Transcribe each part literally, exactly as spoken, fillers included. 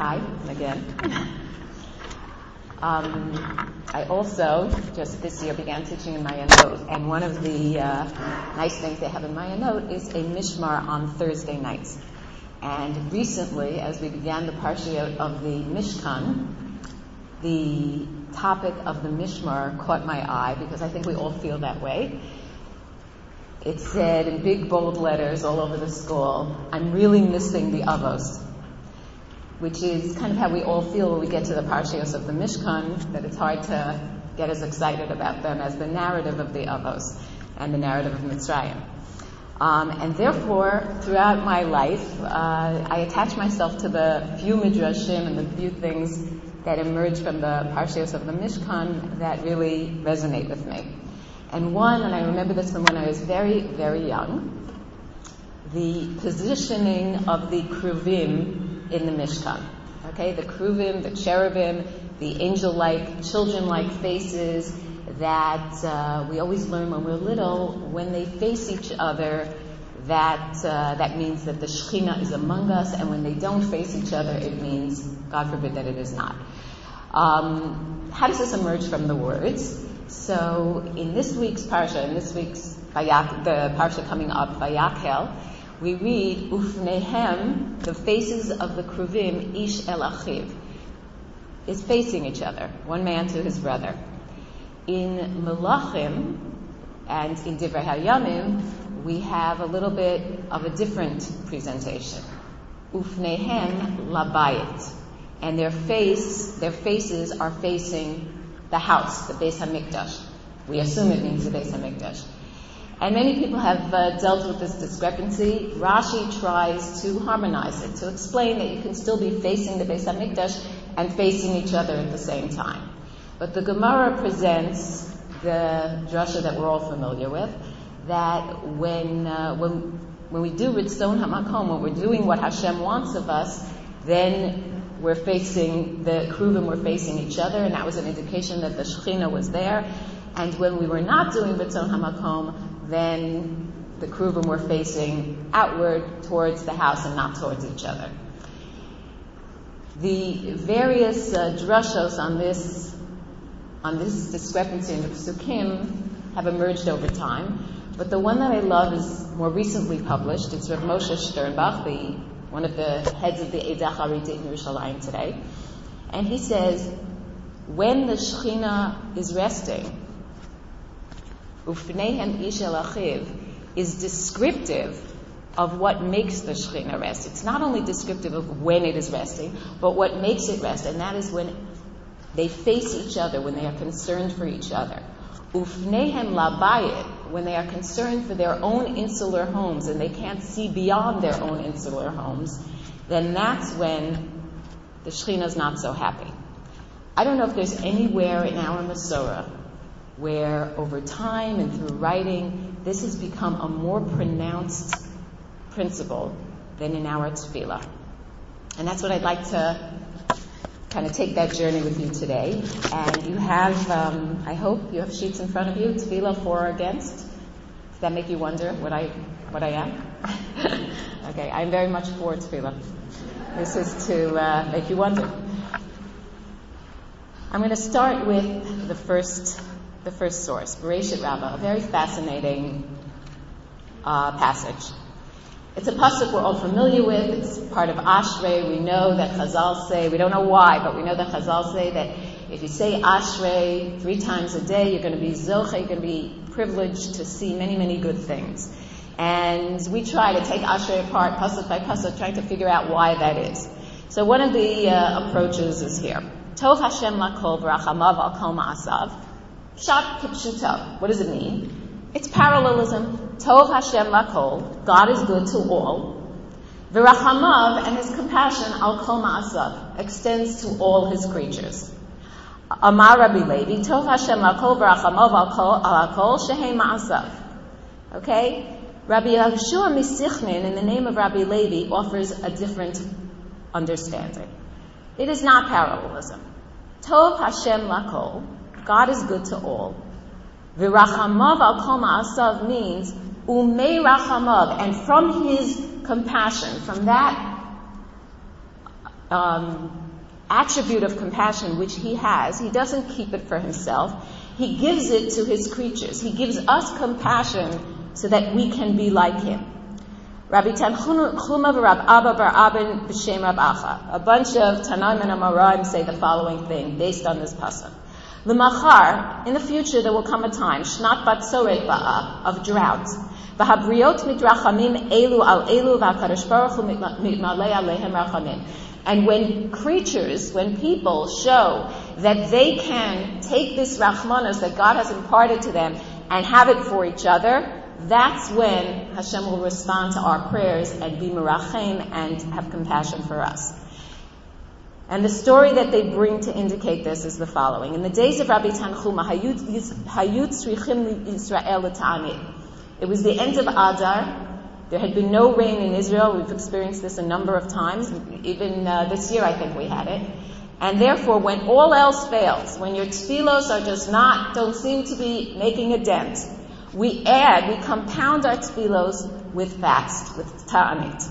Hi, again. um, I also, just this year, began teaching in Mayanot, and one of the uh, nice things they have in Mayanot is a mishmar on Thursday nights. And recently, as we began the parshiot of the Mishkan, the topic of the mishmar caught my eye, because I think we all feel that way. It said in big bold letters all over the school, "I'm really missing the avos," which is kind of how we all feel when we get to the parshios of the Mishkan, that it's hard to get as excited about them as the narrative of the avos and the narrative of Mitzrayim. Um, and therefore, throughout my life, uh, I attach myself to the few midrashim and the few things that emerge from the parshios of the Mishkan that really resonate with me. And one, and I remember this from when I was very, very young, the positioning of the kruvim in the Mishkan. Okay, the kruvim, the cherubim, the angel-like, children-like faces that uh, we always learn when we're little. When they face each other, that uh, that means that the Shekhinah is among us, and when they don't face each other, it means, God forbid, that it is not. Um, how does this emerge from the words? So in this week's parsha, in this week's Vayak, the parsha coming up, Vayakhel, we read, Ufnehem, the faces of the kruvim, ish el achiv, is facing each other, one man to his brother. In Melachim and in Divrei Hayamim, we have a little bit of a different presentation. Ufnehem labayit, and their face, their faces are facing the house, the Beis HaMikdash. We assume it means the Beis HaMikdash. And many people have uh, dealt with this discrepancy. Rashi tries to harmonize it, to explain that you can still be facing the Beis HaMikdash and facing each other at the same time. But the Gemara presents the drasha that we're all familiar with, that when uh, when when we do Ritzon HaMakom, when we're doing what Hashem wants of us, then we're facing, the kruvim were facing each other, and that was an indication that the Shekhinah was there. And when we were not doing Ritzon HaMakom, then the kruvim were facing outward towards the house and not towards each other. The various uh, drashos on this on this discrepancy in the Pesukim have emerged over time, but the one that I love is more recently published. It's Rav Moshe Sternbach, the one of the heads of the Eidah Haredik in Yerushalayim today. And he says, when the Shekhinah is resting, Ufneihem ish el achiv is descriptive of what makes the Shekhinah rest. It's not only descriptive of when it is resting, but what makes it rest, and that is when they face each other, when they are concerned for each other. Ufneihem labayit, when they are concerned for their own insular homes and they can't see beyond their own insular homes, then that's when the Shekhinah is not so happy. I don't know if there's anywhere in our Masorah where over time and through writing, this has become a more pronounced principle than in our Tefillah. And that's what I'd like to kind of take that journey with you today. And you have, um, I hope you have sheets in front of you, Tefillah for or against. Does that make you wonder what I what I am? Okay, I'm very much for Tefillah. This is to uh, make you wonder. I'm going to start with the first the first source, Bereshit Rabbah, a very fascinating uh, passage. It's a pasuk we're all familiar with. It's part of Ashrei. We know that Chazal say, we don't know why, but we know that Chazal say that if you say Ashrei three times a day, you're going to be zoche, you're going to be privileged to see many, many good things. And we try to take Ashrei apart, pasuk by pasuk, trying to figure out why that is. So one of the uh, approaches is here. Tov Hashem lakol v'rachamav al kol ma'asav. Pshat kipshuto. What does it mean? It's parallelism. Tov Hashem lakol, God is good to all. V'rachamav, and His compassion, al kol ma'asav, extends to all His creatures. Amar Rabbi Levi, Tov Hashem lakol v'rachamav al kol shehei ma'asav. Okay? Rabbi Yehoshua Misichnin, in the name of Rabbi Levi, offers a different understanding. It is not parallelism. Tov Hashem lakol, God is good to all. V'rachamav al kol ma'asav means umei rachamav, and from His compassion, from that um, attribute of compassion which he has, he doesn't keep it for himself. He gives it to his creatures. He gives us compassion so that we can be like him. Rabbi Tanchuma v'Rab Abba bar Abin b'Shem Rab Acha. A bunch of Tanaim and Amoraim say the following thing based on this pasuk. L'machar, in the future there will come a time, Shnat Batzoret Ba'a, of drought. V'habriot mitrachamim elu al elu v'HaKadosh Baruch Hu mitmalei alehem rachamim. And when creatures, when people show that they can take this rachmanos that God has imparted to them and have it for each other, that's when Hashem will respond to our prayers and be merachem and have compassion for us. And the story that they bring to indicate this is the following. In the days of Rabbi Tanchuma, Hayut Tzrichim Yisrael L'Ta'anit. It was the end of Adar. There had been no rain in Israel. We've experienced this a number of times. Even uh, this year, I think we had it. And therefore, when all else fails, when your tefillos are just not, don't seem to be making a dent, we add, we compound our tefillos with fast, with ta'anit.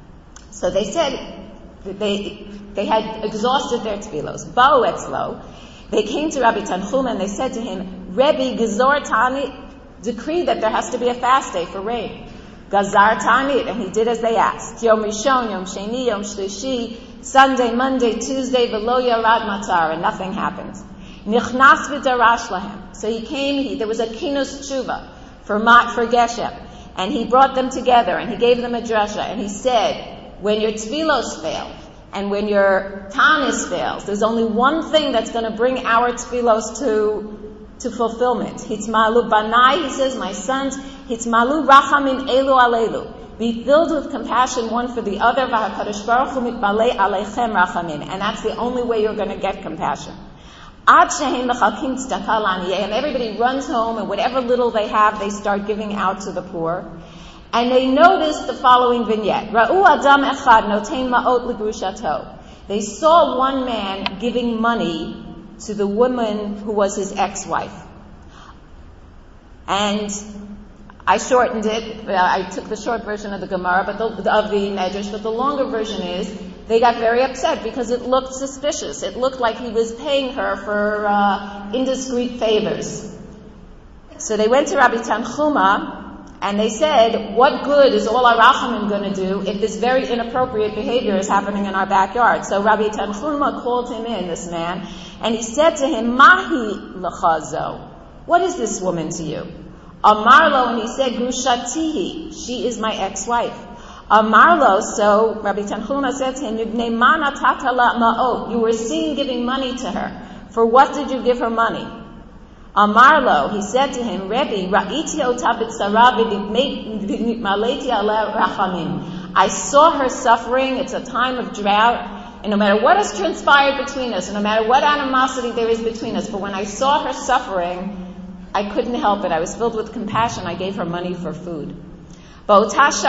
So they said that they they had exhausted their tefillos. Ba'u etzlo. They came to Rabbi Tanchuma and they said to him, Rebbe, Gezor ta'anit, decree that there has to be a fast day for rain. Gazar ta'anit, and he did as they asked. Yom Rishon, Yom Sheni, Yom Shlishi, Sunday, Monday, Tuesday, v'lo yarad matar, and nothing happened. Nichnas v'darash lahem. So he came, he, there was a kinus tshuva for Mat, for Geshem, and he brought them together, and he gave them a drasha, and he said, when your tefillos fail, and when your tanis fails, there's only one thing that's going to bring our tefillos to to fulfillment. Hitmalu banai, he says, my sons, hitmalu rachamim elu alelu. Be filled with compassion one for the other. V'HaKadosh Baruch Hu mitmalei aleichem rachamim. And that's the only way you're going to get compassion. Ad shehem mechalkim tzedakah la'aniyeh. And everybody runs home, and whatever little they have, they start giving out to the poor. And they noticed the following vignette. Ra'u adam echad notein ma'ot l'grushato. They saw one man giving money to the woman who was his ex-wife. And I shortened it. I took the short version of the Gemara, but the, of the Medrash, but the longer version is they got very upset because it looked suspicious. It looked like he was paying her for uh, indiscreet favors. So they went to Rabbi Tanchuma and they said, what good is all our rachamim going to do if this very inappropriate behavior is happening in our backyard? So Rabbi Tanchuma called him in, this man, and he said to him, Mahi l'chazo. What is this woman to you? Amarlo, and he said, Grushatihi. She is my ex-wife. Amarlo, so Rabbi Tanchuma said to him, Yibnei mana tatala ma'ot. You were seen giving money to her. For what did you give her money? Amarlo, he said to him, Rebbe, Ra'iti ota b'tzara v'nitmaleti aleh rachamim. I saw her suffering. It's a time of drought. And no matter what has transpired between us, and no matter what animosity there is between us, but when I saw her suffering, I couldn't help it. I was filled with compassion. I gave her money for food. At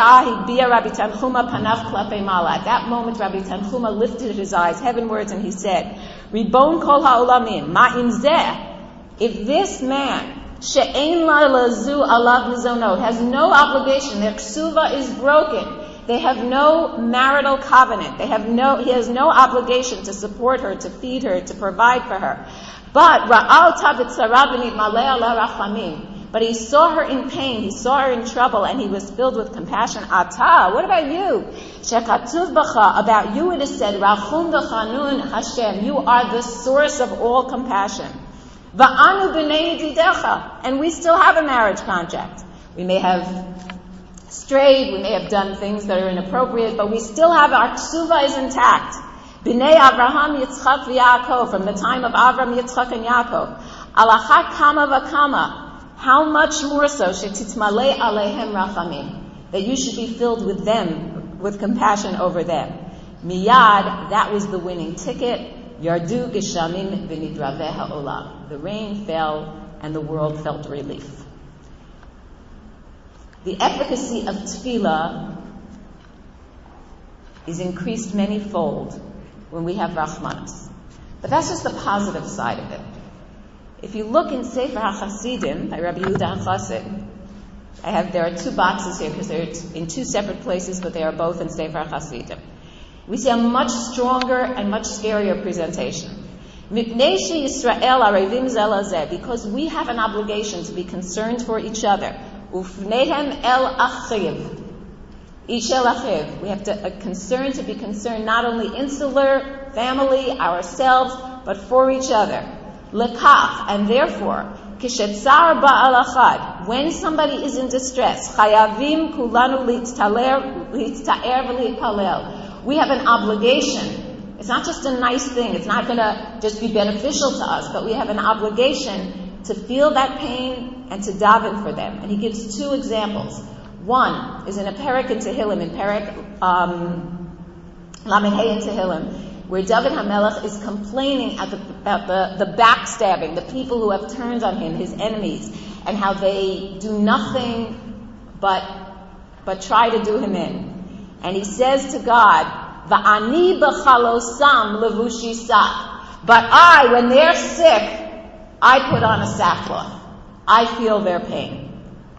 that moment, Rabbi Tanchuma lifted his eyes heavenwards and he said, Ribon kol ha'olamim, ma'im zeh. If this man, she'ein la lazu alav mizonot, has no obligation, their ksuva is broken, they have no marital covenant, they have no, he has no obligation to support her, to feed her, to provide for her. But ra'al tabit sarabinit malei ala rachamim. But he saw her in pain, he saw her in trouble, and he was filled with compassion. Ata, what about you? Shekatuv bacha, about you it is said, Rachum v'chanun Hashem, you are the source of all compassion. Va'anu b'nei yedidecha, and we still have a marriage contract. We may have strayed, we may have done things that are inappropriate, but we still have, our ksuva is intact. B'nei Avraham, Yitzchak, v'Yaakov, from the time of Avram, Yitzchak, and Yaakov. Alachat kama v'kama, how much more so, shetitmalei aleihem rachamim, that you should be filled with them, with compassion over them. Miyad, that was the winning ticket. Yardu geshamim v'nidraveh ha'olam. The rain fell and the world felt relief. The efficacy of tefillah is increased many-fold when we have rachmanos. But that's just the positive side of it. If you look in Sefer HaChasidim by Rabbi Yehuda HaChassid, I have, there are two boxes here because they're in two separate places, but they are both in Sefer HaChasidim. we see a much stronger and much scarier presentation. Because we have an obligation to be concerned for each other. Ufnehem el achiv. Ish el achiv. We have to, a concern to be concerned not only insular, family, ourselves, but for each other. Lekach, and therefore, kishetzar ba'al achad, when somebody is in distress, chayavim kulanu litztaler, litztaer v'litpalel. We have an obligation. It's not just a nice thing. It's not going to just be beneficial to us, but we have an obligation to feel that pain and to daven for them. And he gives two examples. One is in a Perek in Tehillim, in Perek um, Lamed Hey in Tehillim, where David HaMelech is complaining at the, about the, the backstabbing, the people who have turned on him, his enemies, and how they do nothing but but try to do him in. And he says to God, Va'ani b'chalosam levushi sak. But I, when they're sick, I put on a sackcloth. I feel their pain.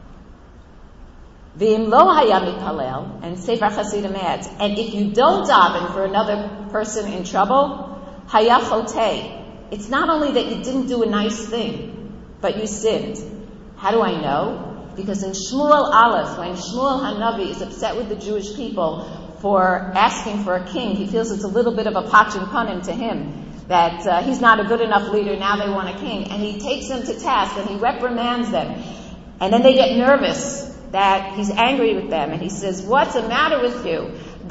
V'im lo haya mitpalel, and Sefer Hasidim adds, and if you don't daven for another person in trouble, haya chotei. It's not only that you didn't do a nice thing, but you sinned. How do I know? Because in Shmuel Aleph, when Shmuel Hanavi is upset with the Jewish people for asking for a king, he feels it's a little bit of a pachin panim to him, that uh, he's not a good enough leader, now they want a king. And he takes them to task and he reprimands them. And then they get nervous that he's angry with them. And he says, what's the matter with you?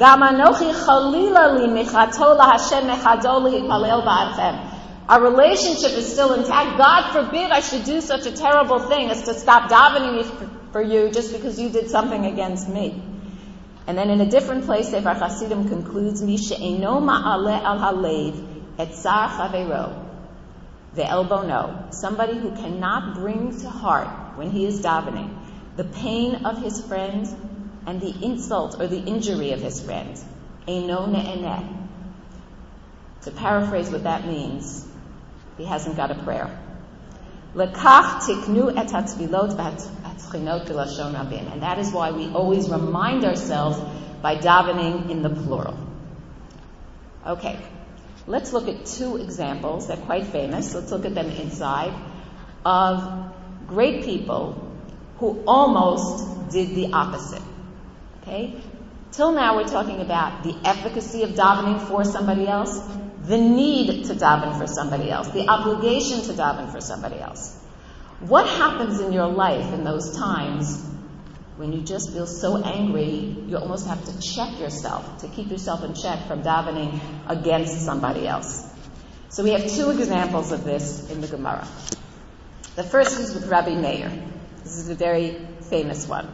Our relationship is still intact. God forbid I should do such a terrible thing as to stop davening for you just because you did something against me. And then in a different place, Sefer Hasidim concludes, Mi she'eino ma'aleh al halev et tsar chaveiro ve'el bono. Somebody who cannot bring to heart, when he is davening, the pain of his friend and the insult or the injury of his friend. Eino ne'eneh. To paraphrase what that means, he hasn't got a prayer. Lekach tiknu et hatfilot v'hatchinot b'lashon rabim. And that is why we always remind ourselves by davening in the plural. Okay, let's look at two examples. They're quite famous. Let's look at them inside, of great people who almost did the opposite. Okay? Till now we're talking about the efficacy of davening for somebody else, the need to daven for somebody else, the obligation to daven for somebody else. What happens in your life in those times when you just feel so angry, you almost have to check yourself, to keep yourself in check from davening against somebody else? So we have two examples of this in the Gemara. The first is with Rabbi Meir. This is a very famous one.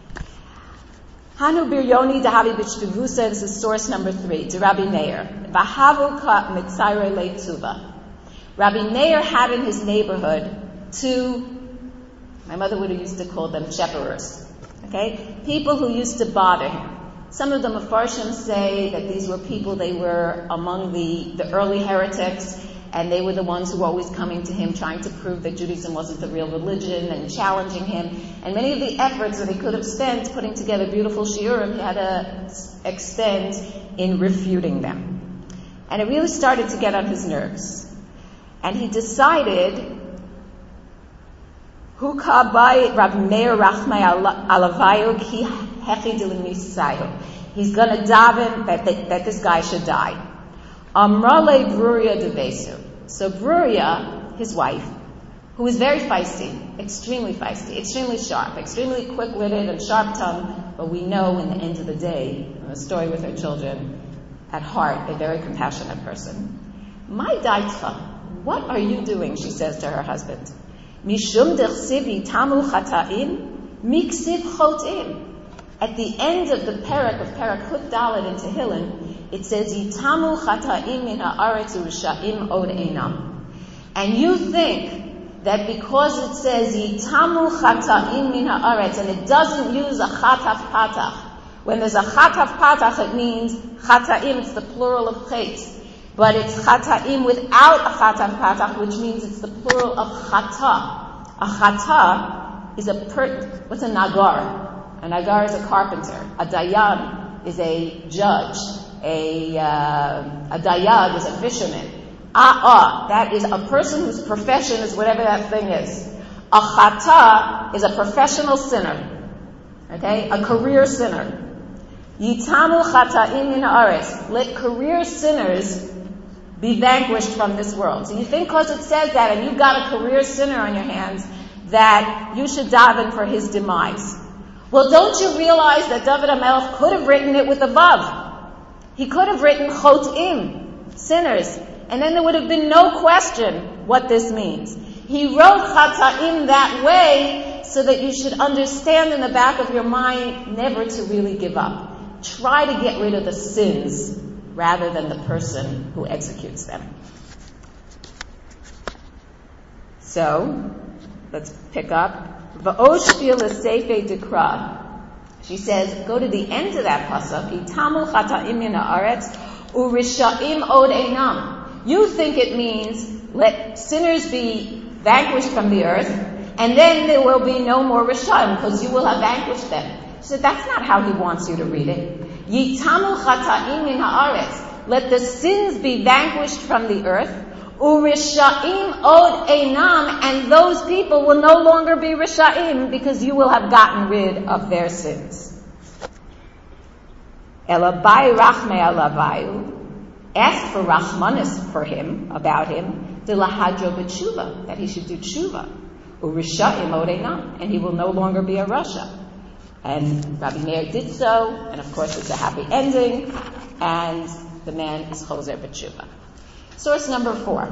Hanu biryoni dahavi b'shtuvusa. This is source number three, to Rabbi Meir. V'havu ka mitzayre le'tzuva. Rabbi Meir had in his neighborhood two, my mother would have used to call them shepherders. Okay? People who used to bother him. Some of the Mefarshim say that these were people, they were among the, the early heretics, and they were the ones who were always coming to him trying to prove that Judaism wasn't the real religion and challenging him. And many of the efforts that he could have spent putting together beautiful shiurim, he had to extend in refuting them. And it really started to get on his nerves. And he decided, Hu kabai Rabbi Meir rachmai alavayu ki hechidil misayu. He's going to daven that, that, that this guy should die. Amrale Bruria devesu. So Bruria, his wife, who is very feisty, extremely feisty, extremely sharp, extremely quick-witted and sharp-tongued, but we know in the end of the day, in the story with her children, at heart, a very compassionate person. My daitcha, what are you doing? She says to her husband. Mishum dechsivi tamu chata'im, miksiv chotim. At the end of the parak of Parak Hut Dalet in Tehillim, it says, Yitamu chata'im min ha'aretz u'risha'im od einam. And you think that because it says, Yitamu chata'im min ha'aretz, and it doesn't use a chataf patach. When there's a chataf patach, it means chata'im, it's the plural of chet. But it's chata'im without a chataf patach, which means it's the plural of chata. A chata is a, per, what's a nagar? A nagar is a carpenter. A dayan is a judge. a, uh, a dayag is a fisherman. A'ah, that is a person whose profession is whatever that thing is. A chata is a professional sinner. Okay? A career sinner. Yitamu chata'im min haaretz. Let career sinners be vanquished from this world. So you think because it says that and you've got a career sinner on your hands that you should daven for his demise. Well, don't you realize that David HaMelech could have written it with a vav? He could have written chot'im, sinners, and then there would have been no question what this means. He wrote chata'im that way so that you should understand in the back of your mind never to really give up. Try to get rid of the sins rather than the person who executes them. So, let's pick up. V'oshpil l'seifei dekra. She says, go to the end of that pasuk. Yitamu chata'im min haaretz u'risha'im od einam. You think it means let sinners be vanquished from the earth, and then there will be no more risha'im because you will have vanquished them. She said, that's not how he wants you to read it. Yitamu chata'im min haaretz. Let the sins be vanquished from the earth. Urisha'im od einam, and those people will no longer be risha'im because you will have gotten rid of their sins. Elabai rachme alavayu. Ask for rachmanis for him, about him, de lahadro b'tshuva, that he should do tshuva. Urisha'im od einam, and he will no longer be a rasha. And Rabbi Meir did so, and of course it's a happy ending, and the man is choser b'tshuva. Source number four.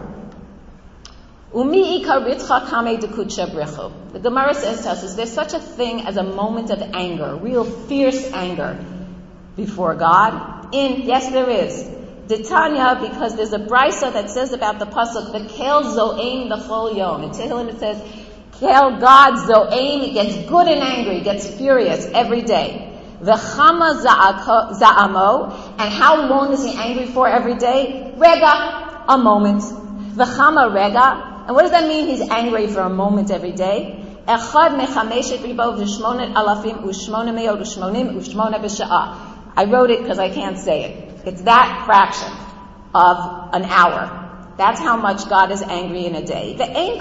Umi ikaritcha kame dekutsha brechu. The Gemara says to us, is there such a thing as a moment of anger, real fierce anger before God? In, yes there is. D'Tanya, because there's a brisa that says about the pasuk, the kel zo'ein b'chol yom. In Tehillim it says, kel God zo'ein, it gets good and angry, it gets furious every day. V'chama za'amo, and how long is he angry for every day? Rega, a moment. V'chama rega, and what does that mean? He's angry for a moment every day. Echad mechameshet ribo v'shmonet alafim u'shmona me'od u'shmonim u'shmona b'sha'ah. I wrote it because I can't say it. It's that fraction of an hour. That's how much God is angry in a day. And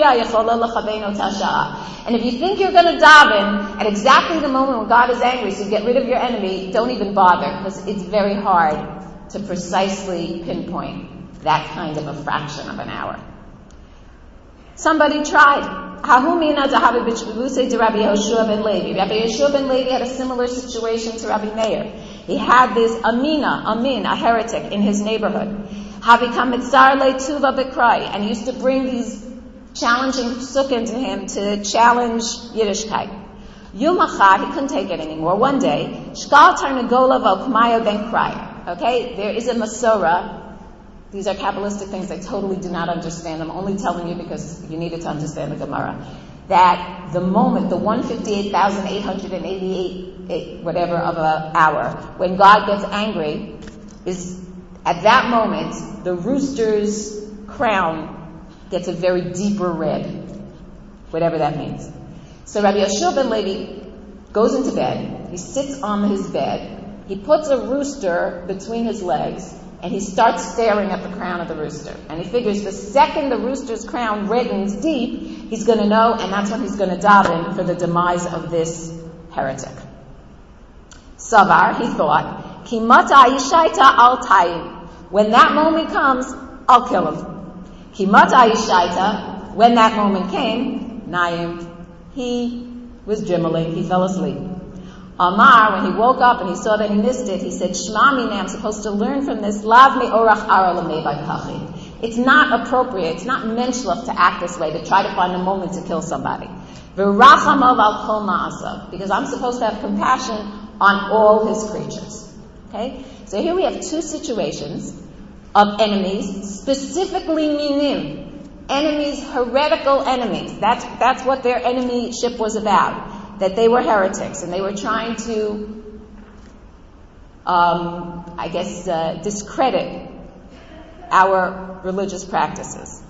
if you think you're going to daven at exactly the moment when God is angry, so you get rid of your enemy, don't even bother, because it's very hard to precisely pinpoint that kind of a fraction of an hour. Somebody tried. Rabbi Yehoshua ben Levi had a similar situation to Rabbi Meir. He had this Amina, Amin, a heretic, in his neighborhood. And he used to bring these challenging psukim to him to challenge Yiddishkeit. Yom Echad, he couldn't take it anymore. One day, Shkal Tarnagola V'Okmaya Ben Kraya. Okay, there is a Masorah. These are Kabbalistic things. I totally do not understand. I'm only telling you because you needed to understand the Gemara. That the moment, the one hundred fifty-eight thousand eight hundred eighty-eight, whatever of an hour, when God gets angry, is at that moment, the rooster's crown gets a very deeper red, whatever that means. So Rabbi Yehoshua ben Levi goes into bed, he sits on his bed, he puts a rooster between his legs, and he starts staring at the crown of the rooster. And he figures the second the rooster's crown reddens deep, he's going to know, and that's when he's going to daven for the demise of this heretic. Savar, he thought, Ki mata yishaita al tayim. When that moment comes, I'll kill him. Ki mata yishaita. When that moment came, Naim, he was dreaming, he fell asleep. Amar, when he woke up and he saw that he missed it, he said, Shema mine, I'm supposed to learn from this, Lav me orach ara lamei b'kachi. It's not appropriate, it's not menschlich to act this way, to try to find a moment to kill somebody. V'rachamav al kol ma'asav, because I'm supposed to have compassion on all his creatures. Okay? So here we have two situations of enemies, specifically minim, enemies, heretical enemies. That's, that's what their enemyship was about. That they were heretics and they were trying to, um, I guess, uh, discredit our religious practices.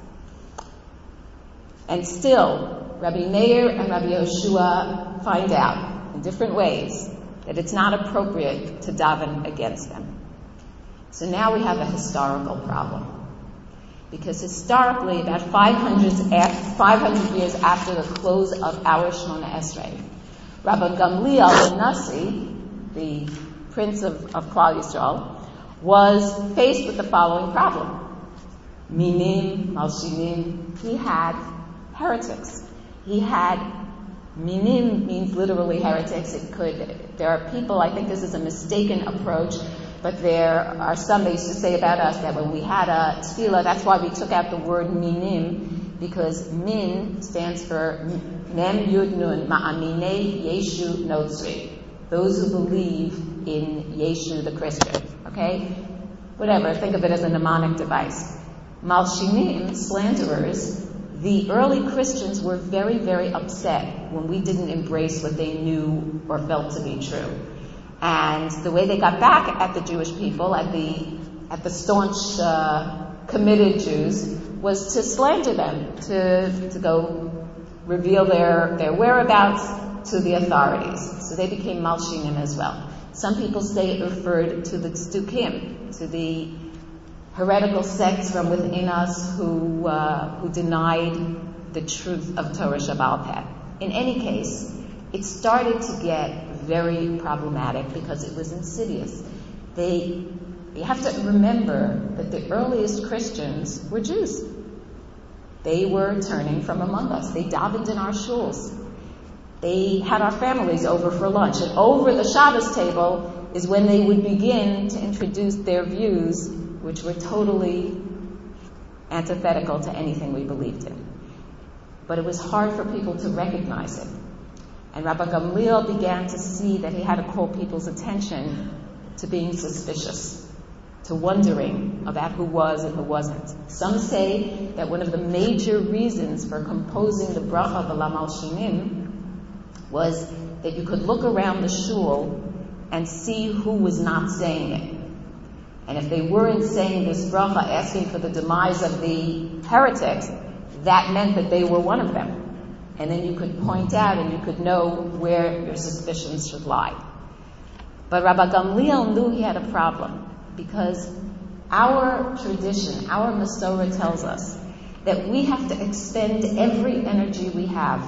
And still, Rabbi Meir and Rabbi Yehoshua find out in different ways that it's not appropriate to daven against them. So now we have a historical problem. Because historically, about five hundred, five hundred years after the close of our Shemona Esrei, Rabban Gamliel, the Nasi, the prince of, of Klal Yisrael, was faced with the following problem. Minim, Malshinim, he had heretics. He had, Minim means literally heretics. It could, there are people, I think this is a mistaken approach, but there are some, they used to say about us that when we had a tefillah, that's why we took out the word minim, because min stands for mem yud nun, ma'amine Yeshu notzri. Those who believe in Yeshu the Christian. Okay? Whatever, think of it as a mnemonic device. Malshinim, slanderers, the early Christians were very, very upset when we didn't embrace what they knew or felt to be true. And the way they got back at the Jewish people, at the at the staunch, uh, committed Jews, was to slander them, to to go reveal their, their whereabouts to the authorities. So they became Malshinim as well. Some people say it referred to the Tzdukim, to the heretical sects from within us who uh, who denied the truth of Torah Shabbal Peh. In any case, it started to get very problematic because it was insidious. They, you have to remember that the earliest Christians were Jews. They were turning from among us. They davened in our shuls. They had our families over for lunch. And over the Shabbos table is when they would begin to introduce their views, which were totally antithetical to anything we believed in. But it was hard for people to recognize it. And Rabbi Gamliel began to see that he had to call people's attention to being suspicious, to wondering about who was and who wasn't. Some say that one of the major reasons for composing the bracha V'la Malshinim was that you could look around the shul and see who was not saying it. And if they weren't saying this bracha, asking for the demise of the heretics, that meant that they were one of them. And then you could point out and you could know where your suspicions should lie. But Rabbi Gamliel knew he had a problem because our tradition, our Masorah tells us that we have to expend every energy we have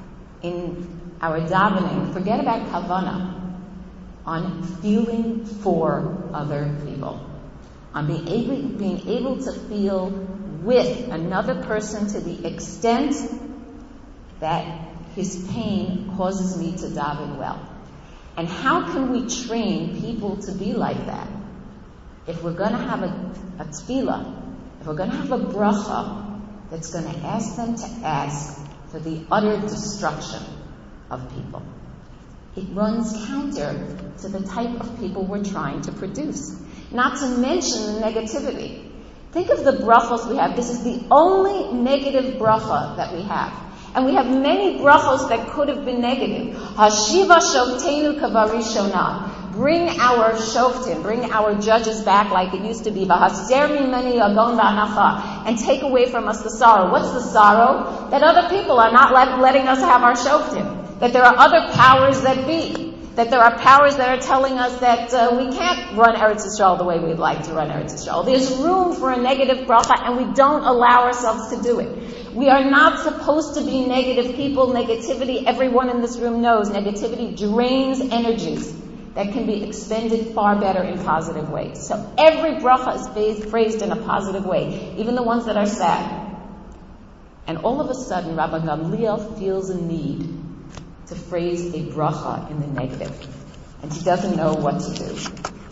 in our davening, forget about kavanah, on feeling for other people, on being able, being able to feel with another person to the extent that his pain causes me to daven well. And how can we train people to be like that? If we're going to have a, a tefillah, if we're going to have a bracha that's going to ask them to ask for the utter destruction of people, it runs counter to the type of people we're trying to produce. Not to mention the negativity. Think of the brachos we have. This is the only negative bracha that we have. And we have many brachos that could have been negative. Hashiva shofteinu kavarishona. Bring our shoftim, bring our judges back like it used to be. V'haser mimeni yagon v'anacha. And take away from us the sorrow. What's the sorrow? That other people are not let, letting us have our shoftim. That there are other powers that be. That there are powers that are telling us that uh, we can't run Eretz Yisrael the way we'd like to run Eretz Yisrael. There's room for a negative bracha and we don't allow ourselves to do it. We are not supposed to be negative people. Negativity, everyone in this room knows, negativity drains energies that can be expended far better in positive ways. So every bracha is phrased in a positive way, even the ones that are sad. And all of a sudden, Rabbi Gamliel feels a need to phrase a bracha in the negative. And he doesn't know what to do.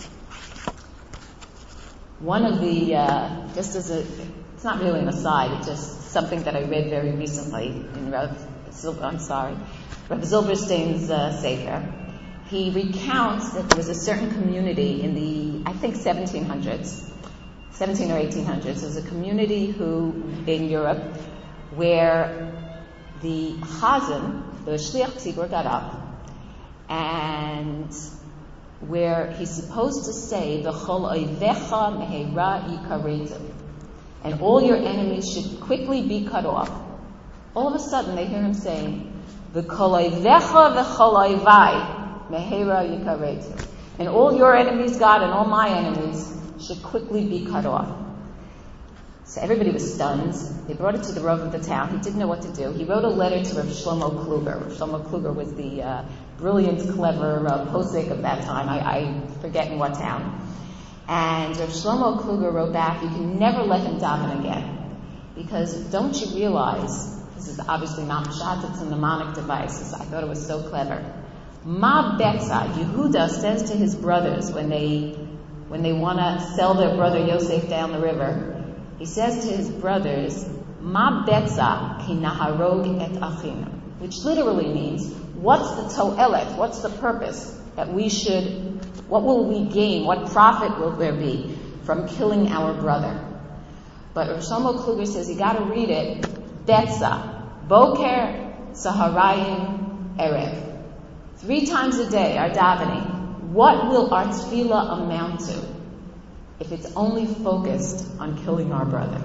One of the, uh, just as a, it's not really an aside, it's just something that I read very recently in Rav, I'm sorry, Rav Zilberstein's uh, Sefer. He recounts that there was a certain community in the, I think, seventeen hundreds, seventeen or eighteen hundreds. There was a community who, in Europe, where the Chazan, the Shliach Tzibur, got up, and where he's supposed to say, V'chol oivecha mehera yikaretu, and all your enemies should quickly be cut off. All of a sudden, they hear him saying, V'chol oivecha v'chol oivai mehera yikaretu, and all your enemies, God, and all my enemies should quickly be cut off. So everybody was stunned. They brought it to the Rav of the town. He didn't know what to do. He wrote a letter to Rav Shlomo Kluger. Rav Shlomo Kluger was the uh, brilliant, clever uh, posek of that time. I, I forget in what town. And Rav Shlomo Kluger wrote back, you can never let him daven again. Because don't you realize, this is obviously not pshat, it's a mnemonic device. I thought it was so clever. Ma Betza, Yehuda says to his brothers when they when they want to sell their brother Yosef down the river, he says to his brothers, Ma Betza ki naharog et achinu, which literally means, what's the to'elet, what's the purpose that we should, what will we gain, what profit will there be from killing our brother? But Rav Shlomo Kluger says, you gotta read it, Betza, Boker, Saharayim, Erev. Three times a day, our davening. What will our tefillah amount to if it's only focused on killing our brother?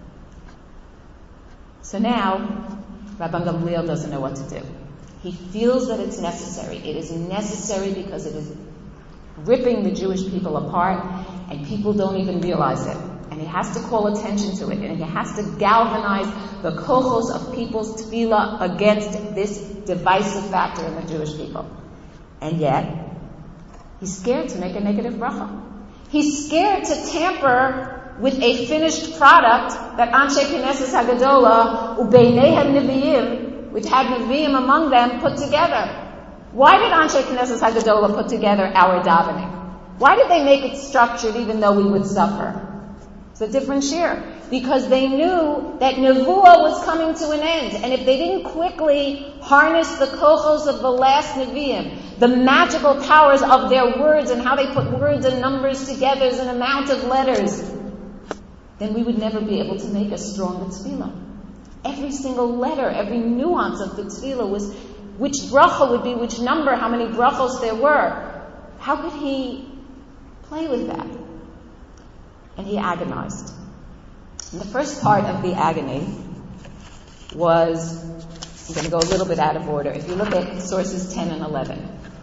So now, Rabban Gamliel doesn't know what to do. He feels that it's necessary. It is necessary because it is ripping the Jewish people apart, and people don't even realize it. And he has to call attention to it, and he has to galvanize the kochos of people's tefillah against this divisive factor in the Jewish people. And yet, he's scared to make a negative bracha. He's scared to tamper with a finished product that Anshe Knesset Hagadola, Ubeineihem Nevi'im, which had Nevi'im among them, put together. Why did Anshe Knesset Hagadola put together our davening? Why did they make it structured even though we would suffer? It's a different shir. Because they knew that Nevuah was coming to an end. And if they didn't quickly harness the kochos of the last Nevi'im, the magical powers of their words and how they put words and numbers together as an amount of letters, then we would never be able to make a strong tefillah. Every single letter, every nuance of the tefillah was which bracha would be which number, how many brachos there were. How could he play with that? And he agonized. And the first part of the agony was, I'm going to go a little bit out of order. If you look at sources ten and eleven.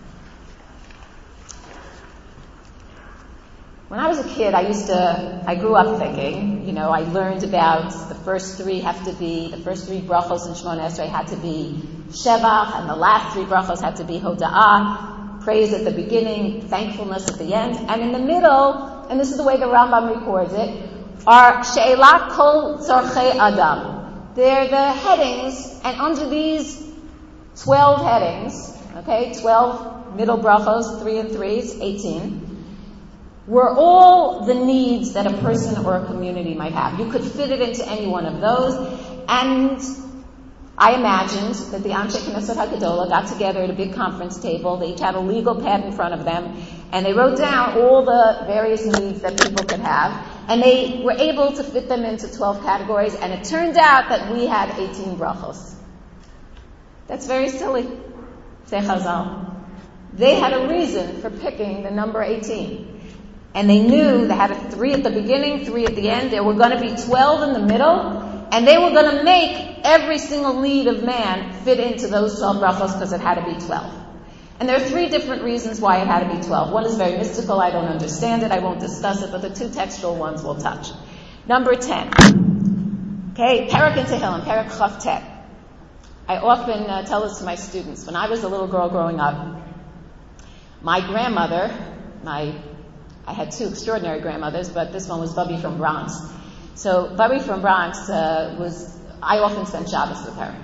When I was a kid, I used to, I grew up thinking, you know, I learned about the first three have to be, the first three brachos in Shemona Esrei had to be Shevach, and the last three brachos had to be Hoda'ah, praise at the beginning, thankfulness at the end, and in the middle, and this is the way the Rambam records it, are She'elat Kol Tzorchei Adam. They're the headings, and under these twelve headings, okay, twelve middle brachos, three and threes, eighteen, were all the needs that a person or a community might have. You could fit it into any one of those, and I imagined that the Anshe Knesset HaGadola got together at a big conference table. They each had a legal pad in front of them, and they wrote down all the various needs that people could have, and they were able to fit them into twelve categories, and it turned out that we had eighteen brachos. That's very silly, say Chazal. They had a reason for picking the number eighteen. And they knew they had a three at the beginning, three at the end. There were going to be twelve in the middle, and they were going to make every single need of man fit into those twelve brachos because it had to be twelve. And there are three different reasons why it had to be twelve. One is very mystical. I don't understand it. I won't discuss it, but the two textual ones we'll touch. Number ten. Okay, Perek in Tehillim, Perek Chav Tet. I often uh, tell this to my students. When I was a little girl growing up, my grandmother, my I had two extraordinary grandmothers, but this one was Bubby from Bronx. So Bubby from Bronx uh, was, I often spent Shabbos with her.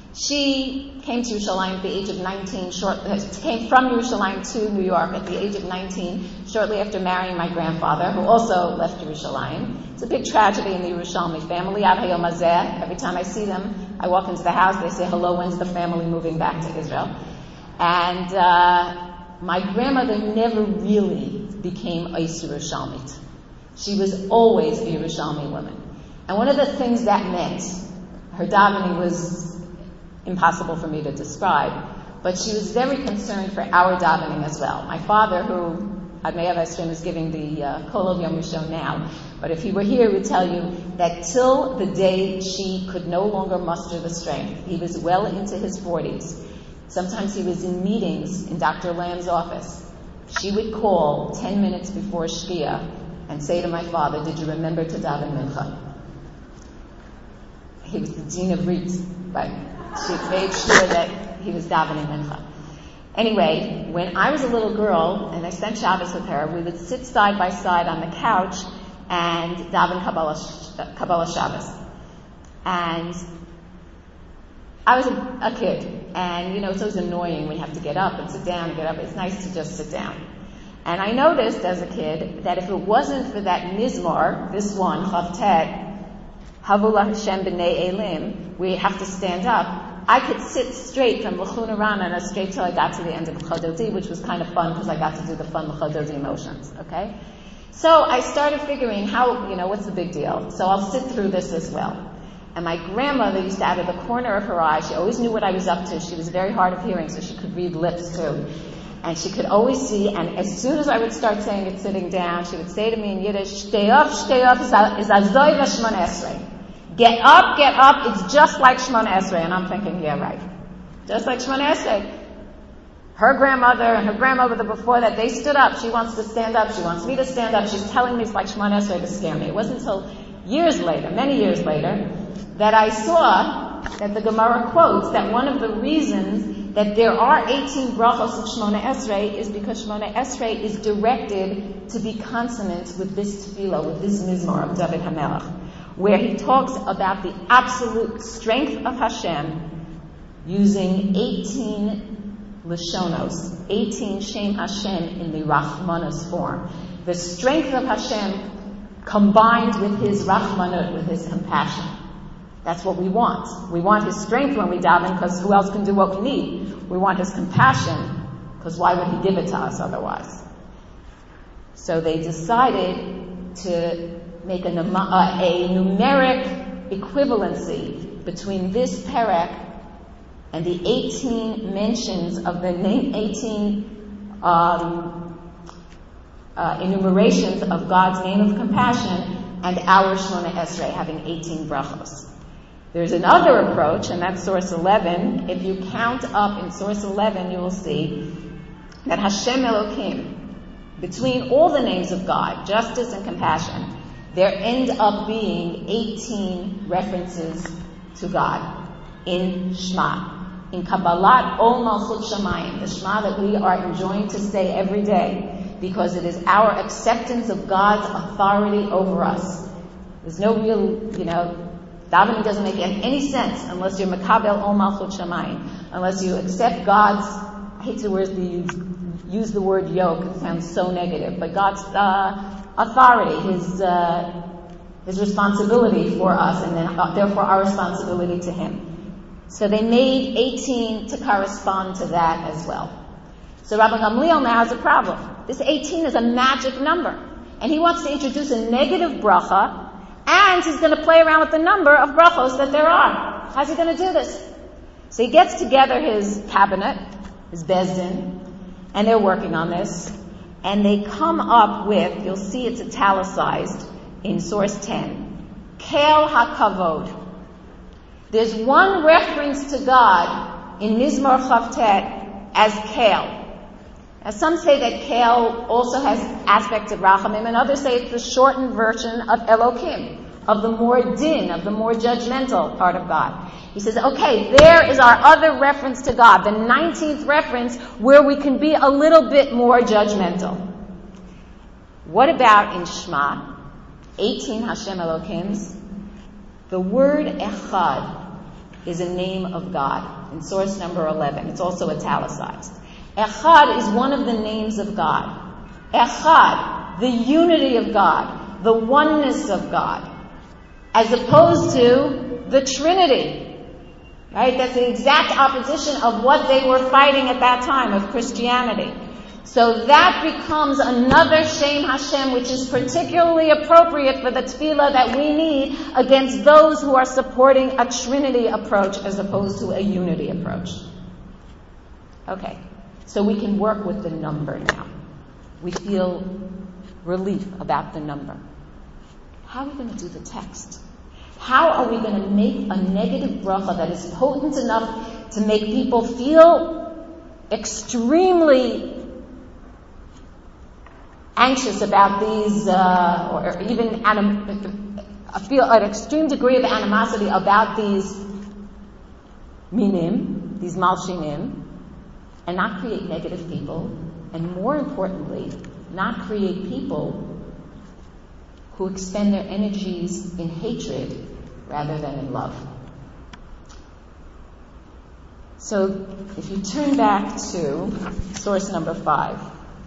She came to Yerushalayim at the age of nineteen, short, uh, came from Yerushalayim to New York at the age of nineteen, shortly after marrying my grandfather, who also left Yerushalayim. It's a big tragedy in the Yerushalmi family. Ad Hayom Hazeh, every time I see them, I walk into the house, they say, hello, when's the family moving back to Israel? And uh, my grandmother never really became a Yerushalmit. She was always a Yerushalmi woman. And one of the things that meant, her davening was impossible for me to describe, but she was very concerned for our davening as well. My father, who Admei Avestrim is giving the uh, Kol of Yom Rishon now, but if he were here, he would tell you that till the day she could no longer muster the strength, he was well into his forties. Sometimes he was in meetings in Doctor Lamb's office. She would call ten minutes before Shkia and say to my father, did you remember to daven mincha? He was the dean of Ritz, but she made sure that he was davening mincha. Anyway, when I was a little girl and I spent Shabbos with her, we would sit side by side on the couch and daven Kabbalah, Kabbalah Shabbos. And I was a, a kid, and you know, it's always annoying when you have to get up and sit down and get up. It's nice to just sit down. And I noticed as a kid that if it wasn't for that mizmor, this one, Chavtet, Havula Hashem B'nei Elim, where you have to stand up, I could sit straight from L'chuna Ra'anana straight till I got to the end of L'chododi, which was kind of fun because I got to do the fun L'chododi motions, okay? So I started figuring how, you know, what's the big deal? So I'll sit through this as well. And my grandmother used to, out of the corner of her eye, she always knew what I was up to. She was very hard of hearing, so she could read lips too. And she could always see, and as soon as I would start saying it sitting down, she would say to me in Yiddish, Shtei up, shtei up, is azoi v'shmon esrei. Get up, get up, it's just like Shmona Esrei. And I'm thinking, yeah, right. Just like Shmona Esrei. Her grandmother and her grandmother before that, they stood up. She wants to stand up. She wants me to stand up. She's telling me it's like Shmona Esrei to scare me. It wasn't until years later, many years later, that I saw that the Gemara quotes that one of the reasons that there are eighteen brachos of Shmona Esrei is because Shmona Esrei is directed to be consonant with this tefillah, with this mizmor of David HaMelech, where he talks about the absolute strength of Hashem using eighteen Lashonos, eighteen Shem Hashem in the Rachmanos form. The strength of Hashem combined with his Rachmanut, with his compassion. That's what we want. We want his strength when we daven, because who else can do what we need? We want his compassion, because why would he give it to us otherwise? So they decided to make a, uh, a numeric equivalency between this perek and the eighteen mentions of the name, eighteen um, uh, enumerations of God's name of compassion and our Shmona Esrei having eighteen brachos. There's another approach, and that's source eleven. If you count up in source eleven, you will see that Hashem Elokim, between all the names of God, justice and compassion, there end up being eighteen references to God in Shema. In Kabbalat Ol Malchut Shamayim, the Shema that we are enjoined to say every day, because it is our acceptance of God's authority over us. There's no real, you know, davening doesn't make any sense unless you're Makabel Ol Malchut Shamayim, unless you accept God's, I hate to use, use the word yoke, it sounds so negative, but God's uh, authority, His uh, His responsibility for us, and then uh, therefore our responsibility to Him. So they made eighteen to correspond to that as well. So Rabbi Gamliel now has a problem. This eighteen is a magic number, and he wants to introduce a negative bracha, and he's going to play around with the number of brachos that there are. How's he going to do this? So he gets together his cabinet, his bezdin, and they're working on this, and they come up with, you'll see it's italicized in source ten, Kel HaKavod. There's one reference to God in Mizmor Chavtet as Kel. Now some say that Kel also has aspects of Rachamim, and others say it's the shortened version of Elokim, of the more din, of the more judgmental part of God. He says, okay, there is our other reference to God, the nineteenth reference where we can be a little bit more judgmental. What about in Shema? eighteen Hashem Elokims. The word Echad is a name of God in source number eleven. It's also italicized. Echad is one of the names of God. Echad, the unity of God, the oneness of God, as opposed to the Trinity. Right? That's the exact opposition of what they were fighting at that time of Christianity. So that becomes another Shem Hashem, which is particularly appropriate for the tefillah that we need against those who are supporting a Trinity approach as opposed to a unity approach. Okay, so we can work with the number now. We feel relief about the number. How are we going to do the text? How are we going to make a negative bracha that is potent enough to make people feel extremely anxious about these, uh, or even anim- feel an extreme degree of animosity about these minim, these malshinim, and not create negative people, and more importantly, not create people who expend their energies in hatred rather than in love. So if you turn back to source number five.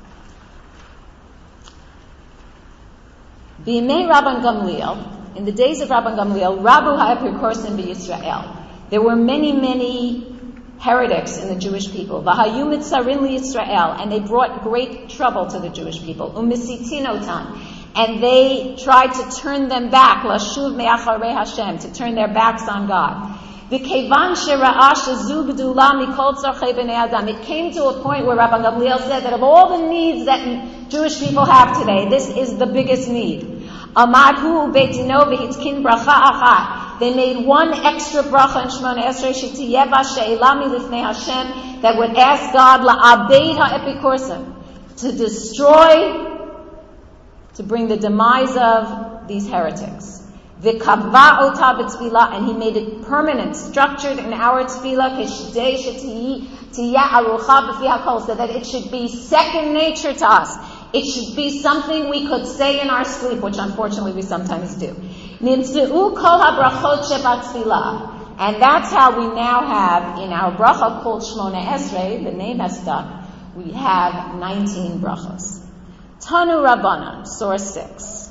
B'yimei Rabban Gamliel, in the days of Rabban Gamliel, Rabu ha'epikorsim b'Yisrael. There were many, many heretics in the Jewish people. V'hayu mitzarin liYisrael, and they brought great trouble to the Jewish people. Umisitin otan, and they tried to turn them back, lashuv me'acharei Hashem, to turn their backs on God. V'kevan she'ra'a shezu b'dula mikol tzarchei b'nei adam. It came to a point where Rabban Gamliel said that of all the needs that Jewish people have today, this is the biggest need. Amadhu beitino v'hitkin bracha achat. They made one extra bracha in Shemona Esrei shetiyeh ba she'ela milifnei Hashem, that would ask God la'abed ha'epikorsim, to destroy, to bring the demise of these heretics. V'kava ota b'tfilah, and he made it permanent, structured in our tefillah, k'shdei shetiyeh arucha b'fi hakol, so that it should be second nature to us. It should be something we could say in our sleep, which unfortunately we sometimes do. Nimtze'u kol habrachot shebatfilah. And that's how we now have in our bracha called Shemona Esrei, the name has stuck, we have nineteen brachos. Tanu Rabbanan, source six.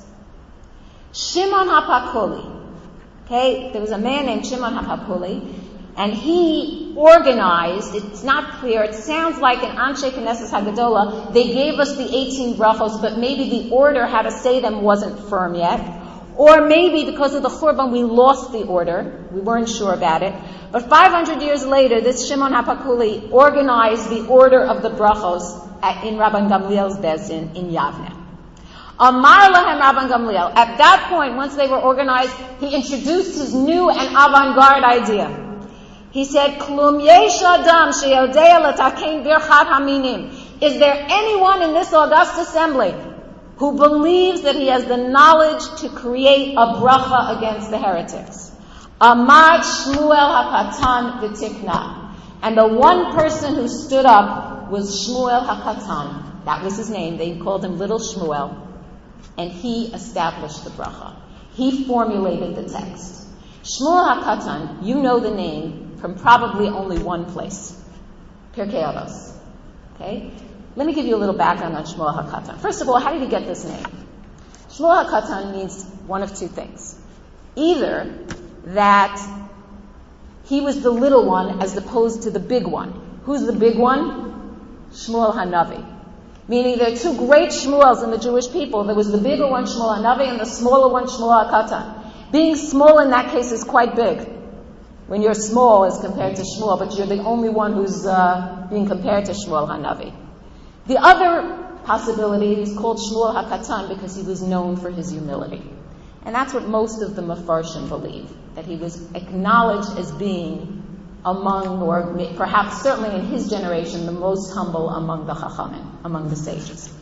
Shimon HaPakuli. Okay, there was a man named Shimon HaPakuli, and he organized, it's not clear, it sounds like in Anshe Knesset Hagadola, they gave us the eighteen brachos, but maybe the order how to say them wasn't firm yet. Or maybe because of the Churban we lost the order, we weren't sure about it. But five hundred years later, this Shimon HaPakuli organized the order of the brachos at, in Rabban Gamliel's Bezdin in Yavne. Amar lahem Rabban Gamliel. At that point, once they were organized, he introduced his new and avant-garde idea. He said, Klum yesh adam sheyodea letakein birchat haminim. Is there anyone in this august assembly who believes that he has the knowledge to create a bracha against the heretics? Amar Shmuel HaKatan v'tikna. And the one person who stood up was Shmuel HaKatan. That was his name. They called him Little Shmuel. And he established the bracha. He formulated the text. Shmuel HaKatan, you know the name from probably only one place. Pirkei Avos. Okay? Let me give you a little background on Shmuel HaKatan. First of all, how did he get this name? Shmuel HaKatan means one of two things. Either that he was the little one as opposed to the big one. Who's the big one? Shmuel HaNavi. Meaning there are two great Shmuels in the Jewish people. There was the bigger one, Shmuel HaNavi, and the smaller one, Shmuel HaKatan. Being small in that case is quite big. When you're small as compared to Shmuel, but you're the only one who's uh, being compared to Shmuel HaNavi. The other possibility is called Shmuel HaKatan because he was known for his humility. And that's what most of the Mefarshim believe, that he was acknowledged as being among, or perhaps certainly in his generation, the most humble among the Chachamim, among the sages.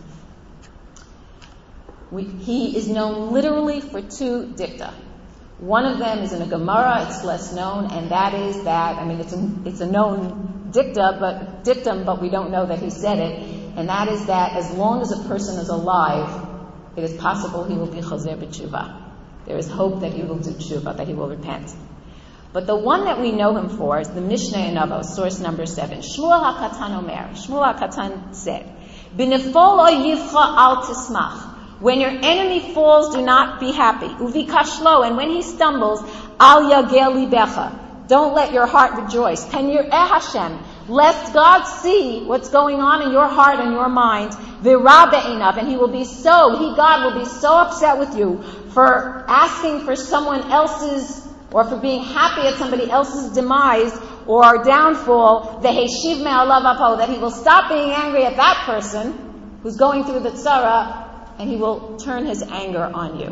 We, he is known literally for two dicta. One of them is in a Gemara, it's less known, and that is that, I mean, it's a, it's a known dicta, but dictum, but we don't know that he said it, and that is that as long as a person is alive, it is possible he will be chazer b'tshuva. There is hope that he will do tshuva, that he will repent. But the one that we know him for is the Mishnah in Avos, source number seven. Shmuel HaKatan Omer. Shmuel HaKatan said, B'nefol o yivcha al tismach. When your enemy falls, do not be happy. Uvi kashlo, and when he stumbles, al yagel libecha. Don't let your heart rejoice. Pen yireh Hashem, lest God see what's going on in your heart and your mind. V'ra be'einav, and he will be so, he, God, will be so upset with you for asking for someone else's, or for being happy at somebody else's demise or downfall, v'heshiv me'alav apo, that he will stop being angry at that person who's going through the tzara, and he will turn his anger on you.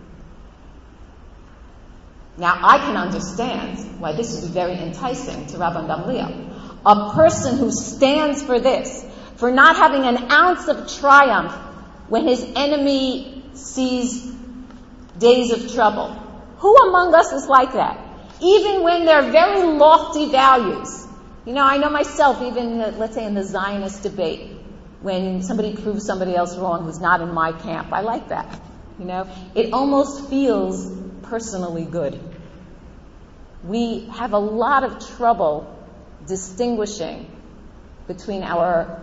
Now, I can understand why this would be very enticing to Rabban Gamliel. A person who stands for this, for not having an ounce of triumph when his enemy sees days of trouble. Who among us is like that? Even when there are very lofty values. You know, I know myself, even, uh, let's say in the Zionist debate, when somebody proves somebody else wrong who's not in my camp, I like that. You know, it almost feels personally good. We have a lot of trouble distinguishing between our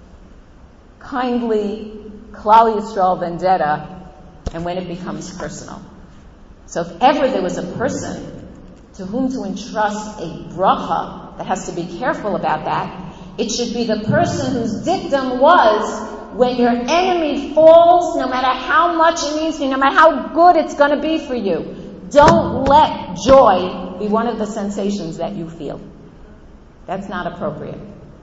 kindly Klal Yisrael vendetta and when it becomes personal. So if ever there was a person to whom to entrust a bracha that has to be careful about that, it should be the person whose dictum was, when your enemy falls, no matter how much it means to you, no matter how good it's going to be for you, don't let joy be one of the sensations that you feel. That's not appropriate.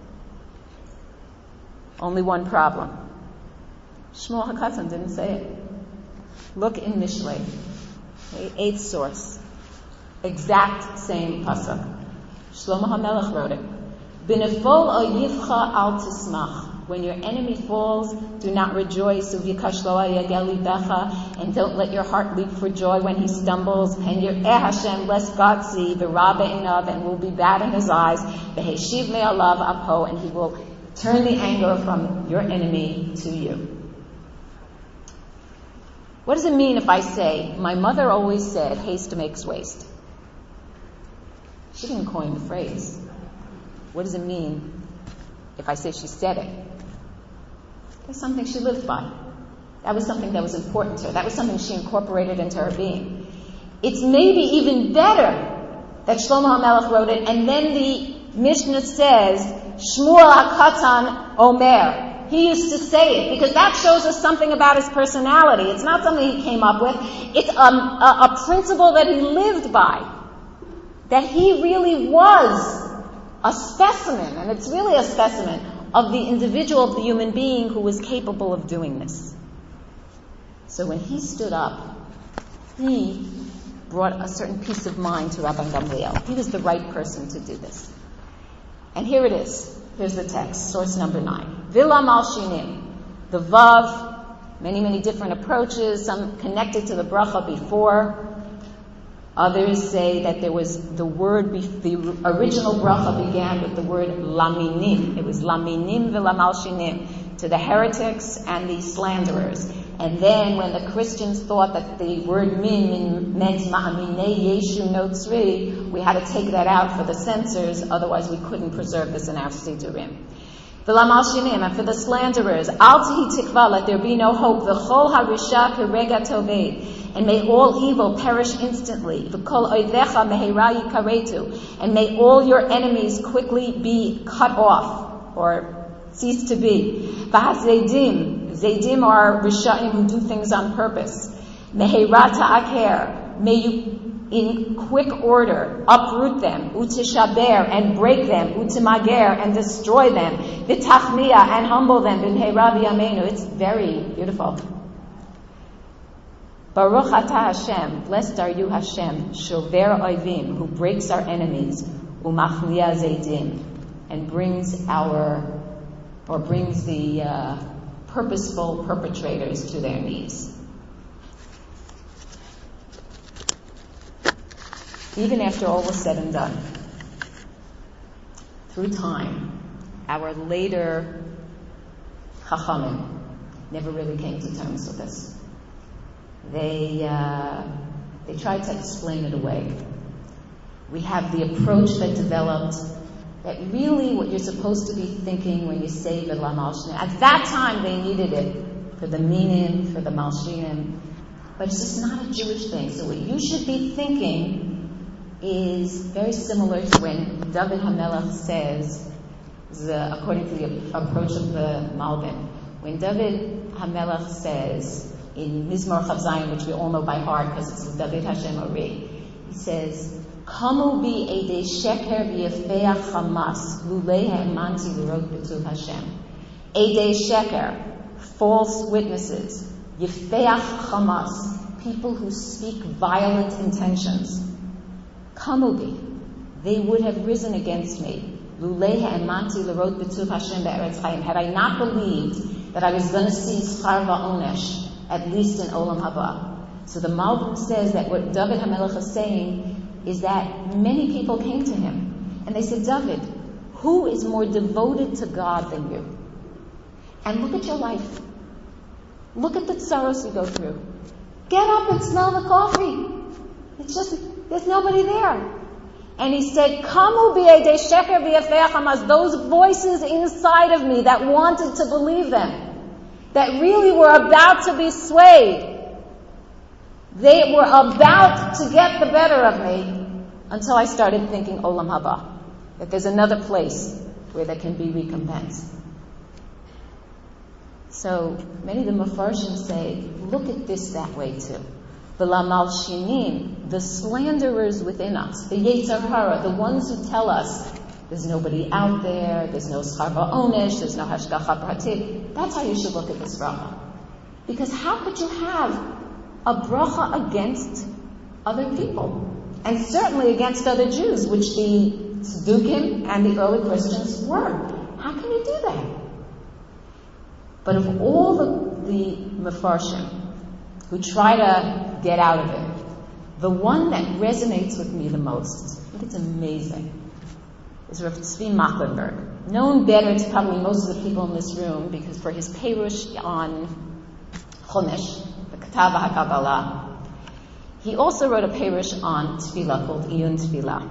Only one problem. Shmuel HaKatan didn't say it. Look in Mishlei, okay, eighth source, exact same pasuk. Shlomo HaMelech wrote it. B'nefol oyivcha al tismach. When your enemy falls, do not rejoice. Uv'yikash lo yagel libecha, and don't let your heart leap for joy when he stumbles. And your eh Hashem, lest God see, v'ra be'inav, and will be bad in his eyes. V'heshiv me'alav apo, and he will turn the anger from your enemy to you. What does it mean if I say, my mother always said, haste makes waste? She didn't coin the phrase. What does it mean if I say she said it? That's something she lived by. That was something that was important to her. That was something she incorporated into her being. It's maybe even better that Shlomo HaMelech wrote it, and then the Mishnah says, Shmuel HaKatan Omer. He used to say it, because that shows us something about his personality. It's not something he came up with. It's a, a, a principle that he lived by. That he really was a specimen, and it's really a specimen of the individual, of the human being who was capable of doing this. So when he stood up, he brought a certain peace of mind to Rabban Gamliel. He was the right person to do this. And here it is. Here's the text, source number nine. Vila Malshinim, the Vav, many, many different approaches, some connected to the bracha before. Others say that there was the word, the original bracha began with the word laminim. It was laminim v'lamalshinim, to the heretics and the slanderers. And then when the Christians thought that the word min meant ma'aminei yeshu notzri, we had to take that out for the censors, otherwise we couldn't preserve this in our sidurim. V'lamalshinim, and for the slanderers, al tihi tikva, let there be no hope, v'chol harisha kerega toved, and may all evil perish instantly. V'kol oidecha mehera yikaretu, and may all your enemies quickly be cut off, or cease to be. V'hazedim, zedim are rishaim who do things on purpose. Mehera ta'aker, may you in quick order uproot them, utishaber, and break them, utimager, and destroy them, v'tachmiya, and humble them, b'mehera b'yameinu. It's very beautiful. Baruch atah Hashem, blessed are you Hashem, shover oivim, who breaks our enemies, umachliya zedim, and brings our, or brings the uh, purposeful perpetrators to their knees. Even after all was said and done, through time, our later Chachamim never really came to terms with this. They uh, they tried to explain it away. We have the approach that developed that really what you're supposed to be thinking when you say V'la Malshinim. At that time they needed it for the Minim, for the Malshinim, but it's just not a Jewish thing. So what you should be thinking is very similar to when David HaMelech says, the, according to the approach of the Malbim, when David HaMelech says in Mizmor Chav Zayin, which we all know by heart because it's David Hashem Ori, he says, Kamu bi edei sheker v'yefeach Hamas lulei ha'emanti l'rot b'tuv Hashem. Edei sheker, false witnesses, yefeach Hamas, people who speak violent intentions. Kamubi, they would have risen against me. Lulei ha'emanti l'rot b'tuv Hashem be'eretz chayim. Had I not believed that I was going to see schar va'onesh, at least in Olam Haba. So the Malbim says that what David HaMelech is saying is that many people came to him and they said, David, who is more devoted to God than you? And look at your life. Look at the tsaros you go through. Get up and smell the coffee. It's just, there's nobody there. And he said, Kamu b'yedei sheker v'yafei Hamas, those voices inside of me that wanted to believe them, that really were about to be swayed, they were about to get the better of me, until I started thinking Olam Haba, that there's another place where there can be recompense. So many of the Mefarshim say, look at this that way too. The Lamalshinin, the slanderers within us, the Yetzer Hara, the ones who tell us there's nobody out there, there's no schar va'onesh, there's no hashgacha pratit. That's how you should look at this bracha. Because how could you have a bracha against other people? And certainly against other Jews, which the Tzdukim and the early Christians were. How can you do that? But of all the, the Mefarshim who try to get out of it, the one that resonates with me the most, I think it's amazing, is Rav Tzvi Machlenberg, known better to probably most of the people in this room because for his perush on Chumash, the Ketav HaKabbalah. He also wrote a perush on Tefillah called Iyun Tefillah.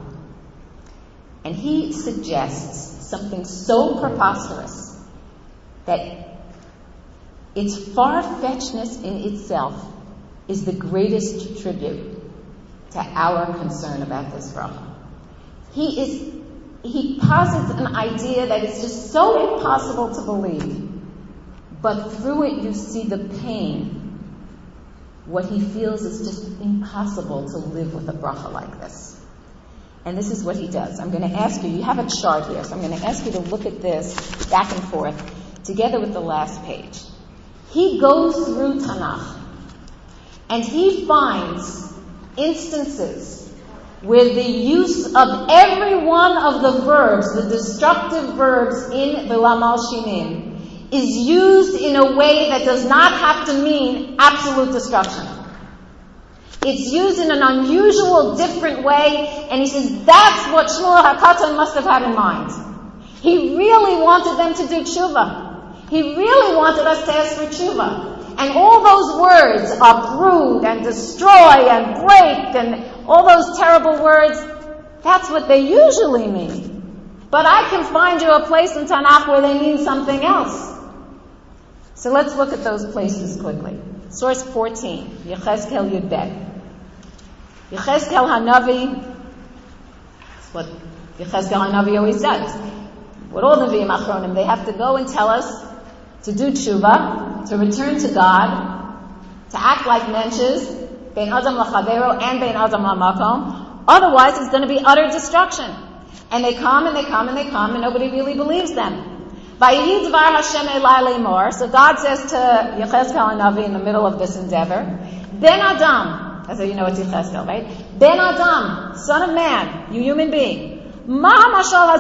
And he suggests something so preposterous that its far-fetchedness in itself is the greatest tribute to our concern about this bracha. He is, he posits an idea that is just so impossible to believe, but through it you see the pain. What he feels is just impossible to live with a bracha like this. And this is what he does. I'm going to ask you, you have a chart here, so I'm going to ask you to look at this back and forth together with the last page. He goes through Tanakh and he finds instances where the use of every one of the verbs, the destructive verbs in the Lamal Shinin, is used in a way that does not have to mean absolute destruction. It's used in an unusual, different way, and he says that's what Shmuel HaKatan must have had in mind. He really wanted them to do tshuva. He really wanted us to ask for tshuva. And all those words, uproot and destroy and break and all those terrible words, that's what they usually mean. But I can find you a place in Tanakh where they mean something else. So let's look at those places quickly. Source fourteen, Yechezkel Yud Bet. Yechezkel Hanavi, that's what Yechezkel Hanavi always does. What all the Nevi'im Achronim, they have to go and tell us to do tshuva, to return to God, to act like menshes, bein adam lachavero and bein adam lamakom. Otherwise, it's going to be utter destruction. And they come and they come and they come, and nobody really believes them. So God says to Yechezkel Hanavi in the middle of this endeavor, Ben Adam, that's how you know it's Yechezkel, right? Ben Adam, son of man, you human being. What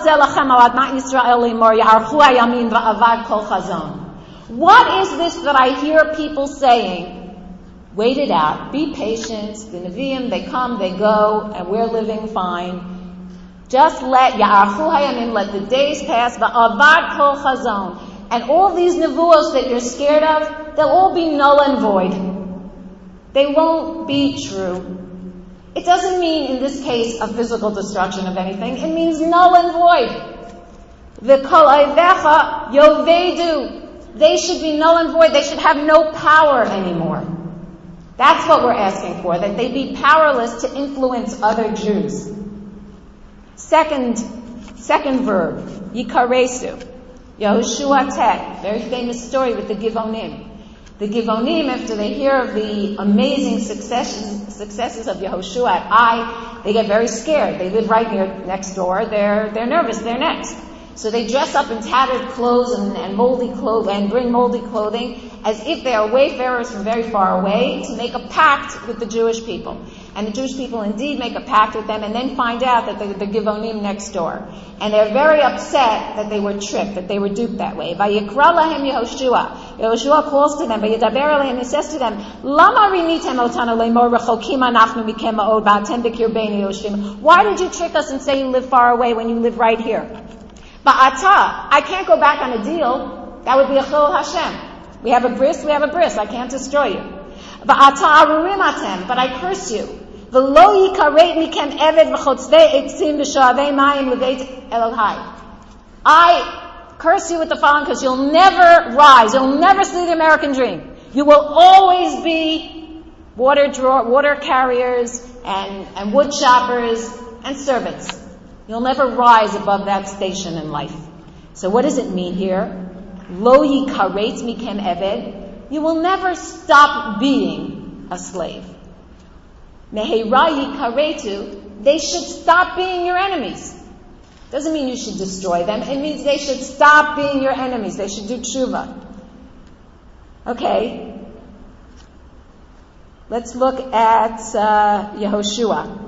is this that I hear people saying? Wait it out, be patient, the Nevi'im, they come, they go, and we're living fine. Just let Ya'archu Hayamim, let the days pass, Va'avad Kol Chazon. And all these nevuos that you're scared of, they'll all be null and void. They won't be true. It doesn't mean, in this case, a physical destruction of anything. It means null and void. V'kol Ayvecha Yovedu. They should be null and void. They should have no power anymore. That's what we're asking for, that they be powerless to influence other Jews. Second, second verb, Yikaresu. Yehoshua Tet, very famous story with the Givonim. The Givonim, after they hear of the amazing successes, successes of Yehoshua at Ai, they get very scared. They live right near next door. They're, they're nervous. They're next. So they dress up in tattered clothes and, and moldy clothes and bring moldy clothing, as if they are wayfarers from very far away, to make a pact with the Jewish people. And the Jewish people indeed make a pact with them and then find out that they're the Givonim next door. And they're very upset that they were tricked, that they were duped that way. Vayikra lahem Yehoshua. Yehoshua calls to them, Vayidaber alehem, he says to them, Lama rinitem otanu le'mor rechokim anachnu mikem ma'od va'atem b'kirbeinu yoshvim. Why did you trick us and say you live far away when you live right here? Ba'ata, I can't go back on a deal. That would be a chil Hashem. We have a bris, we have a bris. I can't destroy you. Ba'ata arurim atem, but I curse you. V'lo yikaret mikem eved v'chotzvei etzim v'shoavei mayim l'beit Elohai. I curse you with the following, because you'll never rise. You'll never see the American dream. You will always be water draw, water carriers and, and wood choppers and servants. You'll never rise above that station in life. So what does it mean here? Lo yikaret mikem eved. You will never stop being a slave. Meheira yikaretu. They should stop being your enemies. Doesn't mean you should destroy them. It means they should stop being your enemies. They should do tshuva. Okay. Let's look at uh, Yehoshua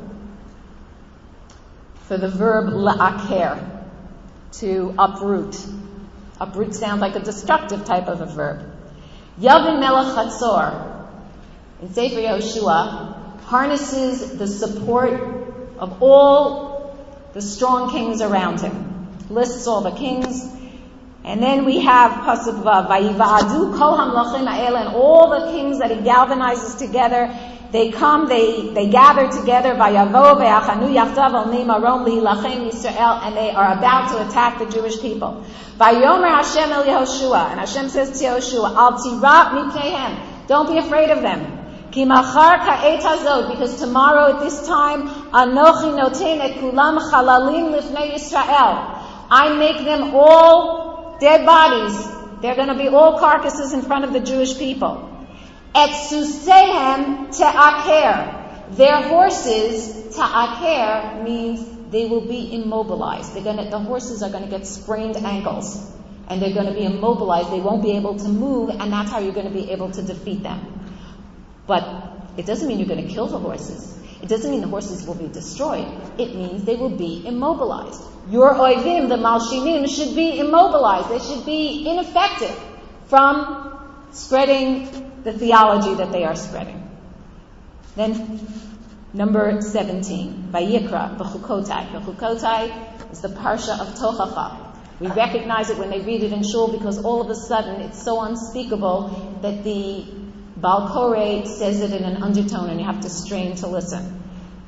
for the verb la'aker, to uproot. Uproot sounds like a destructive type of a verb. Yavin Melech Hatzor, in Sefer Yehoshua, harnesses the support of all the strong kings around him. Lists all the kings. And then we have Pasuk Vav, Vayiva'adu kol hamlachim ha'ele, and all the kings that he galvanizes together. They come, they, they gather together, Vayavo ve'achanu yachdav al nimarom lihilachem Yisrael, and they are about to attack the Jewish people. Vayomer Hashem el Yehoshua, and Hashem says to Yehoshua, Al tira mipneihem, don't be afraid of them. Ki machar ka'et hazot, because tomorrow at this time, Anochi noten et kulam chalalim lifnei Yisrael. I make them all dead bodies. They're going to be all carcasses in front of the Jewish people. Et susehem te'aker. Their horses, te'aker, means they will be immobilized. They're gonna, the horses are going to get sprained ankles. And they're going to be immobilized. They won't be able to move, and that's how you're going to be able to defeat them. But it doesn't mean you're going to kill the horses. It doesn't mean the horses will be destroyed. It means they will be immobilized. Your oivim, the malshinim, should be immobilized. They should be ineffective from spreading the theology that they are spreading. Then, number seventeen, Vayikra, V'chukotai. V'chukotai is the parsha of Tochacha. We recognize it when they read it in shul because all of a sudden it's so unspeakable that the Baal Koreh says it in an undertone and you have to strain to listen.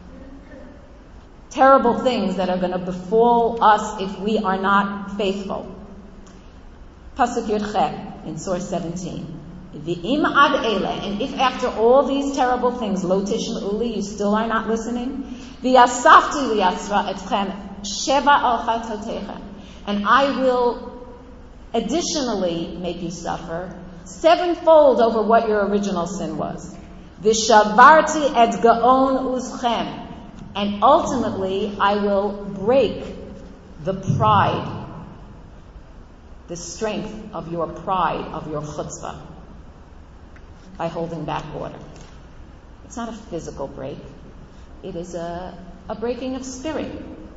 Terrible things that are going to befall us if we are not faithful. Pasuk Yud Chet in source seventeen. V'im ad ele, and if after all these terrible things, lo tishma'u, you still are not listening, v'yasafti li'asra etchem sheva al chatotechem, and I will additionally make you suffer sevenfold over what your original sin was. V'shavarti et gaon uzchem, and ultimately I will break the pride, the strength of your pride, of your chutzpah, by holding back water. It's not a physical break. It is a, a breaking of spirit.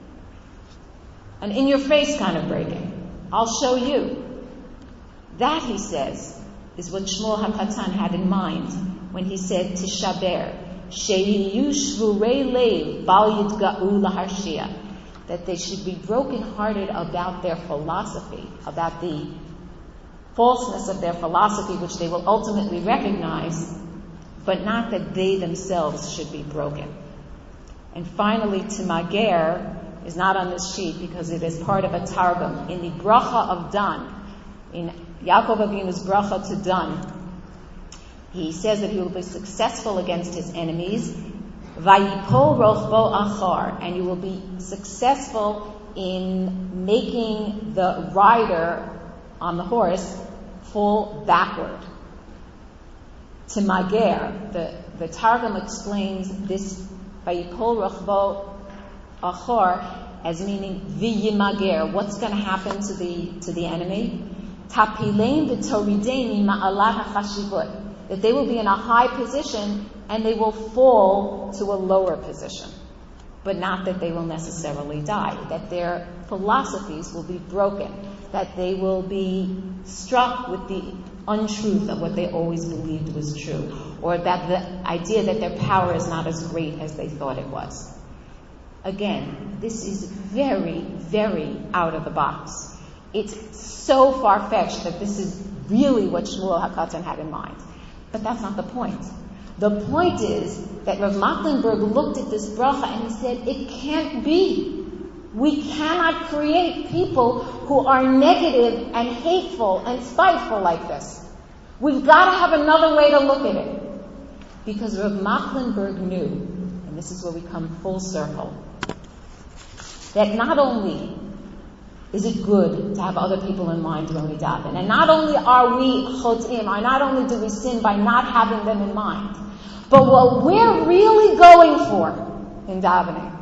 An in-your-face kind of breaking. I'll show you. That, he says, is what Shmuel HaKatan had in mind when he said Tishaber, Sheyiyu shvurei lev bal yitga'u laharshia, that they should be brokenhearted about their philosophy, about the falseness of their philosophy, which they will ultimately recognize, but not that they themselves should be broken. And finally, Timager is not on this sheet because it is part of a targum. In the bracha of Dan, in Yaakov Avinu's bracha to Dan, he says that he will be successful against his enemies, Vayipol rochbo achar, and you will be successful in making the rider on the horse fall backward. Timager, the, the Targum explains this Vayipol rochbo achar as meaning v'yimager, what's going to happen to the to the enemy? Tapilein v'toridein ma'alat hachashivut, that they will be in a high position and they will fall to a lower position. But not that they will necessarily die, that their philosophies will be broken, that they will be struck with the untruth of what they always believed was true, or that the idea that their power is not as great as they thought it was. Again, this is very, very out of the box. It's so far-fetched that this is really what Shmuel HaKatan had in mind. But that's not the point. The point is that Rav Mecklenburg looked at this bracha and he said, it can't be. We cannot create people who are negative and hateful and spiteful like this. We've got to have another way to look at it. Because Rav Mecklenburg knew, and this is where we come full circle, that not only is it good to have other people in mind when we daven, and not only are we chotim, or not only do we sin by not having them in mind, but what we're really going for in davening,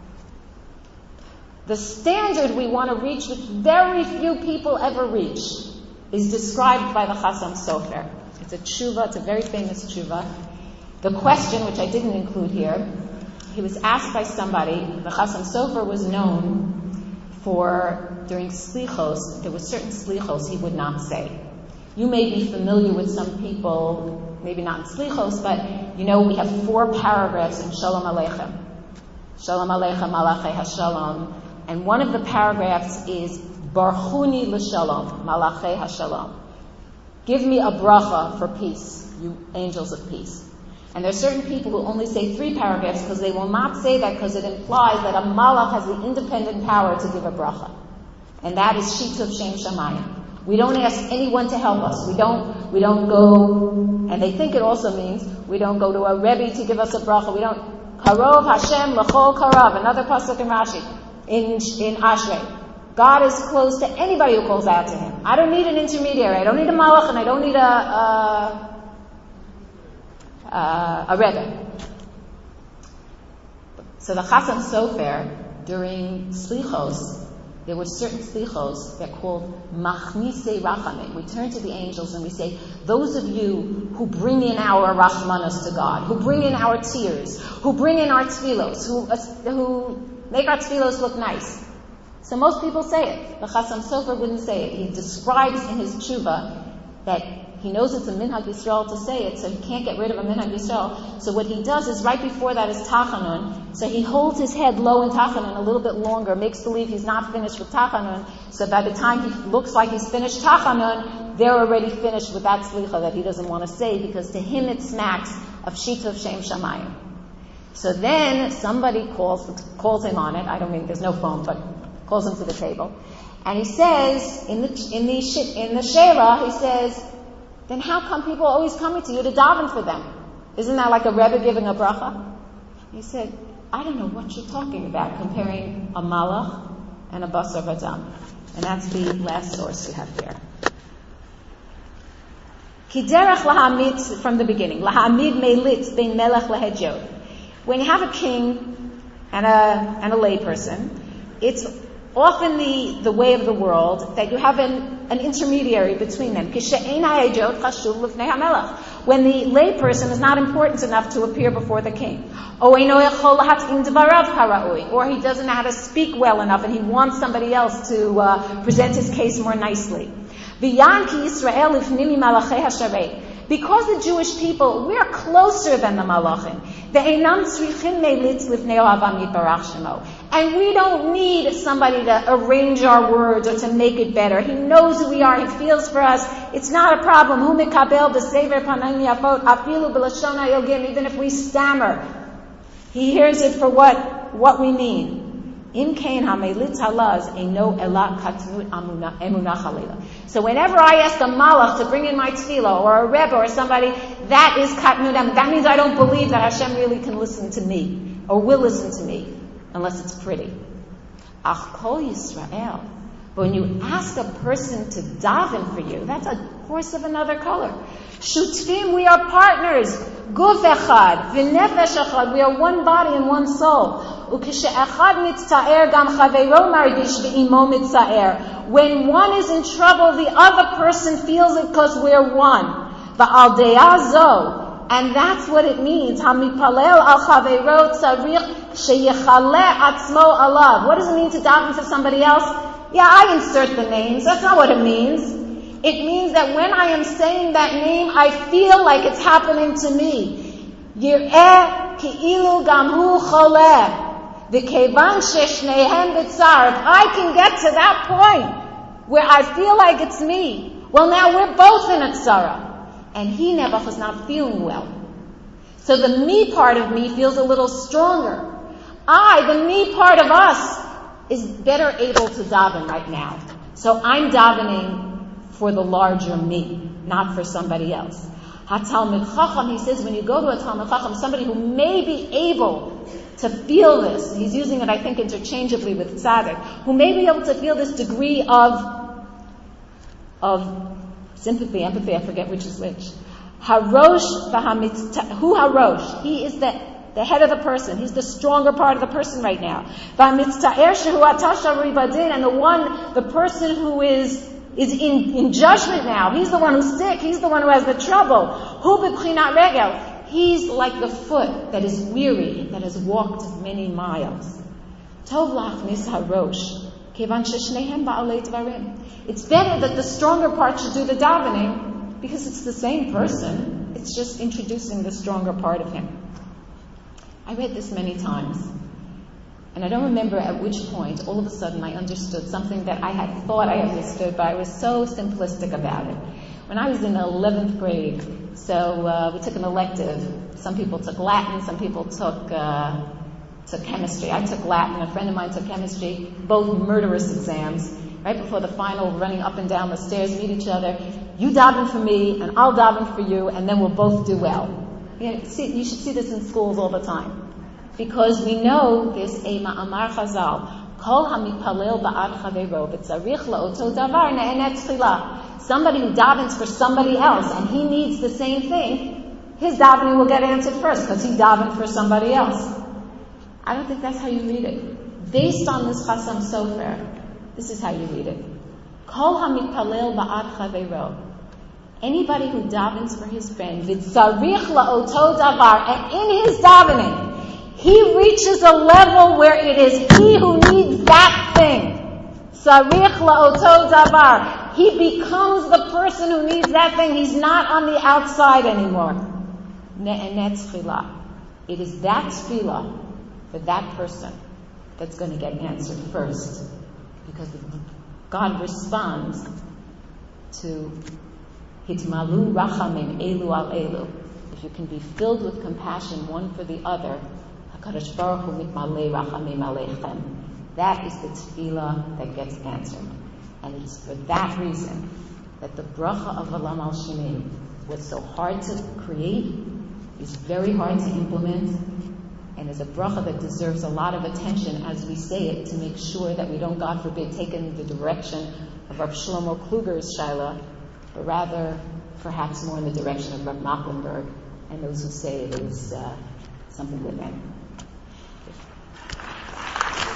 the standard we want to reach, which very few people ever reach, is described by the Chasam Sofer. It's a tshuva, it's a very famous tshuva. The question, which I didn't include here, he was asked by somebody, the Chasam Sofer was known for, during slichos, there were certain slichos he would not say. You may be familiar with some people, maybe not in slichos, but you know we have four paragraphs in Shalom Aleichem. Shalom Aleichem, Malachei HaShalom. And one of the paragraphs is Barchuni l'Shalom, Malachei HaShalom. Give me a bracha for peace, you angels of peace. And there are certain people who only say three paragraphs because they will not say that because it implies that a malach has the independent power to give a bracha. And that is Shituf Shem Shamayim. We don't ask anyone to help us. We don't, we don't go, and they think it also means we don't go to a Rebbe to give us a bracha. We don't, Karov Hashem L'chol Karav, another pasuk in Rashi, in, in Ashrei. God is close to anybody who calls out to Him. I don't need an intermediary. I don't need a malach, and I don't need a, a Uh, a Rebbe. So the Chasam Sofer, during Slichos, there were certain Slichos that called Machnise Rachamim. We turn to the angels and we say, those of you who bring in our Rachmanos to God, who bring in our tears, who bring in our tefillos, who, uh, who make our tefillos look nice. So most people say it. The Chasam Sofer wouldn't say it. He describes in his tshuva that he knows it's a Minhag Yisrael to say it, so he can't get rid of a Minhag Yisrael. So what he does is right before that is Tachanun. So he holds his head low in Tachanun a little bit longer, makes believe he's not finished with Tachanun. So by the time he looks like he's finished Tachanun, they're already finished with that Slicha that he doesn't want to say, because to him it smacks of Shituf Shem Shamayim. So then somebody calls calls him on it. I don't mean there's no phone, but calls him to the table, and he says in the in the in the Sheila, he says, then how come people are always coming to you to daven for them? Isn't that like a Rebbe giving a bracha? He said, I don't know what you're talking about, comparing a malach and a basar v'dam. And that's the last source we have here. Kiderach lahamid, from the beginning, lahamid meilitz bein melech lehedjot. When you have a king and a and a layperson, it's often the, the way of the world that you have an, an intermediary between them. When the layperson is not important enough to appear before the king. Or he doesn't know how to speak well enough and he wants somebody else to uh, present his case more nicely. Because the Jewish people, we are closer than the Malachim. And we don't need somebody to arrange our words or to make it better. He knows who we are. He feels for us. It's not a problem. Even if we stammer, He hears it for what, what we mean. So whenever I ask a malach to bring in my tefillah, or a rebbe, or somebody, that is katnudam. That means I don't believe that Hashem really can listen to me, or will listen to me, unless it's pretty. Ach kol Yisrael, But when you ask a person to daven for you, that's a horse of another color. Shutfim, we are partners. Guf echad, v'nefesh echad, we are one body and one soul. Ukeshe echad mitzta'er, gam chaveiro margish v'imo mitzta'er. When one is in trouble, the other person feels it because we're one. V'al de'azo, and that's what it means. Hamipalel al chaveiro tzarich sheyechale atzmo alav. What does it mean to daven for somebody else? Yeah, I insert the names. That's not what it means. It means that when I am saying that name, I feel like it's happening to me. Yir'eh ki'ilu gamhu choleh. V'kevan sheshnehem b'tzar. If I can get to that point where I feel like it's me, well, now we're both in a tzara. And he, Nebuch, is not feeling well. So the me part of me feels a little stronger. I, the me part of us, is better able to daven right now. So I'm davening for the larger me, not for somebody else. HaTalmid Chacham, he says, when you go to a Talmid Chacham, somebody who may be able to feel this, he's using it, I think, interchangeably with Tzaddik, who may be able to feel this degree of, of sympathy, empathy, I forget which is which. Harosh v'hamitzta, who Harosh? He is the the head of the person. He's the stronger part of the person right now. V'hamitzta'er shehu atasha ribadin, and the one, the person who is is in, in judgment now. He's the one who's sick. He's the one who has the trouble. Hu b'bchinat regel. He's like the foot that is weary, that has walked many miles. Tov lachnis harosh, kevan sheshnehem ba'alei dvarim. It's better that the stronger part should do the davening, because it's the same person. It's just introducing the stronger part of him. I read this many times, and I don't remember at which point all of a sudden I understood something that I had thought I understood, but I was so simplistic about it. When I was in eleventh grade, so uh, we took an elective. Some people took Latin, some people took uh, took chemistry. I took Latin, a friend of mine took chemistry, both murderous exams. Right before the final, running up and down the stairs, meet each other. You daven for me, and I'll daven for you, and then we'll both do well. You know, see, you should see this in schools all the time. Because we know this, Ema Amar Chazal, Kol HaMipalel Ba'ad Chaveiro, B'tzarich La'oto Davar Ne'enet Tchila. Somebody who davens for somebody else, and he needs the same thing, his davening will get answered first, because he davened for somebody else. I don't think that's how you read it. Based on this Chasam Sofer, this is how you read it. Kol HaMipalel Ba'ad Chaveiro. Anybody who davens for his friend, v'tzarich la'oto davar, and in his davening, he reaches a level where it is he who needs that thing. Tzarich la'oto davar. He becomes the person who needs that thing. He's not on the outside anymore. Ne'enet tchila. It is that tefillah for that person that's going to get answered first. Because God responds to Hitmalu rachamim elu al elu. If you can be filled with compassion one for the other, HaKadosh Baruch Hu mitmalei rachamim aleichem. That is the tefillah that gets answered. And it is for that reason that the bracha of Olam al Shemim was so hard to create, is very hard to implement, and is a bracha that deserves a lot of attention as we say it, to make sure that we don't, God forbid, take in the direction of Rav Shlomo Kluger's Shaila, but rather perhaps more in the direction of Rav Mecklenburg and those who say it is uh, something within.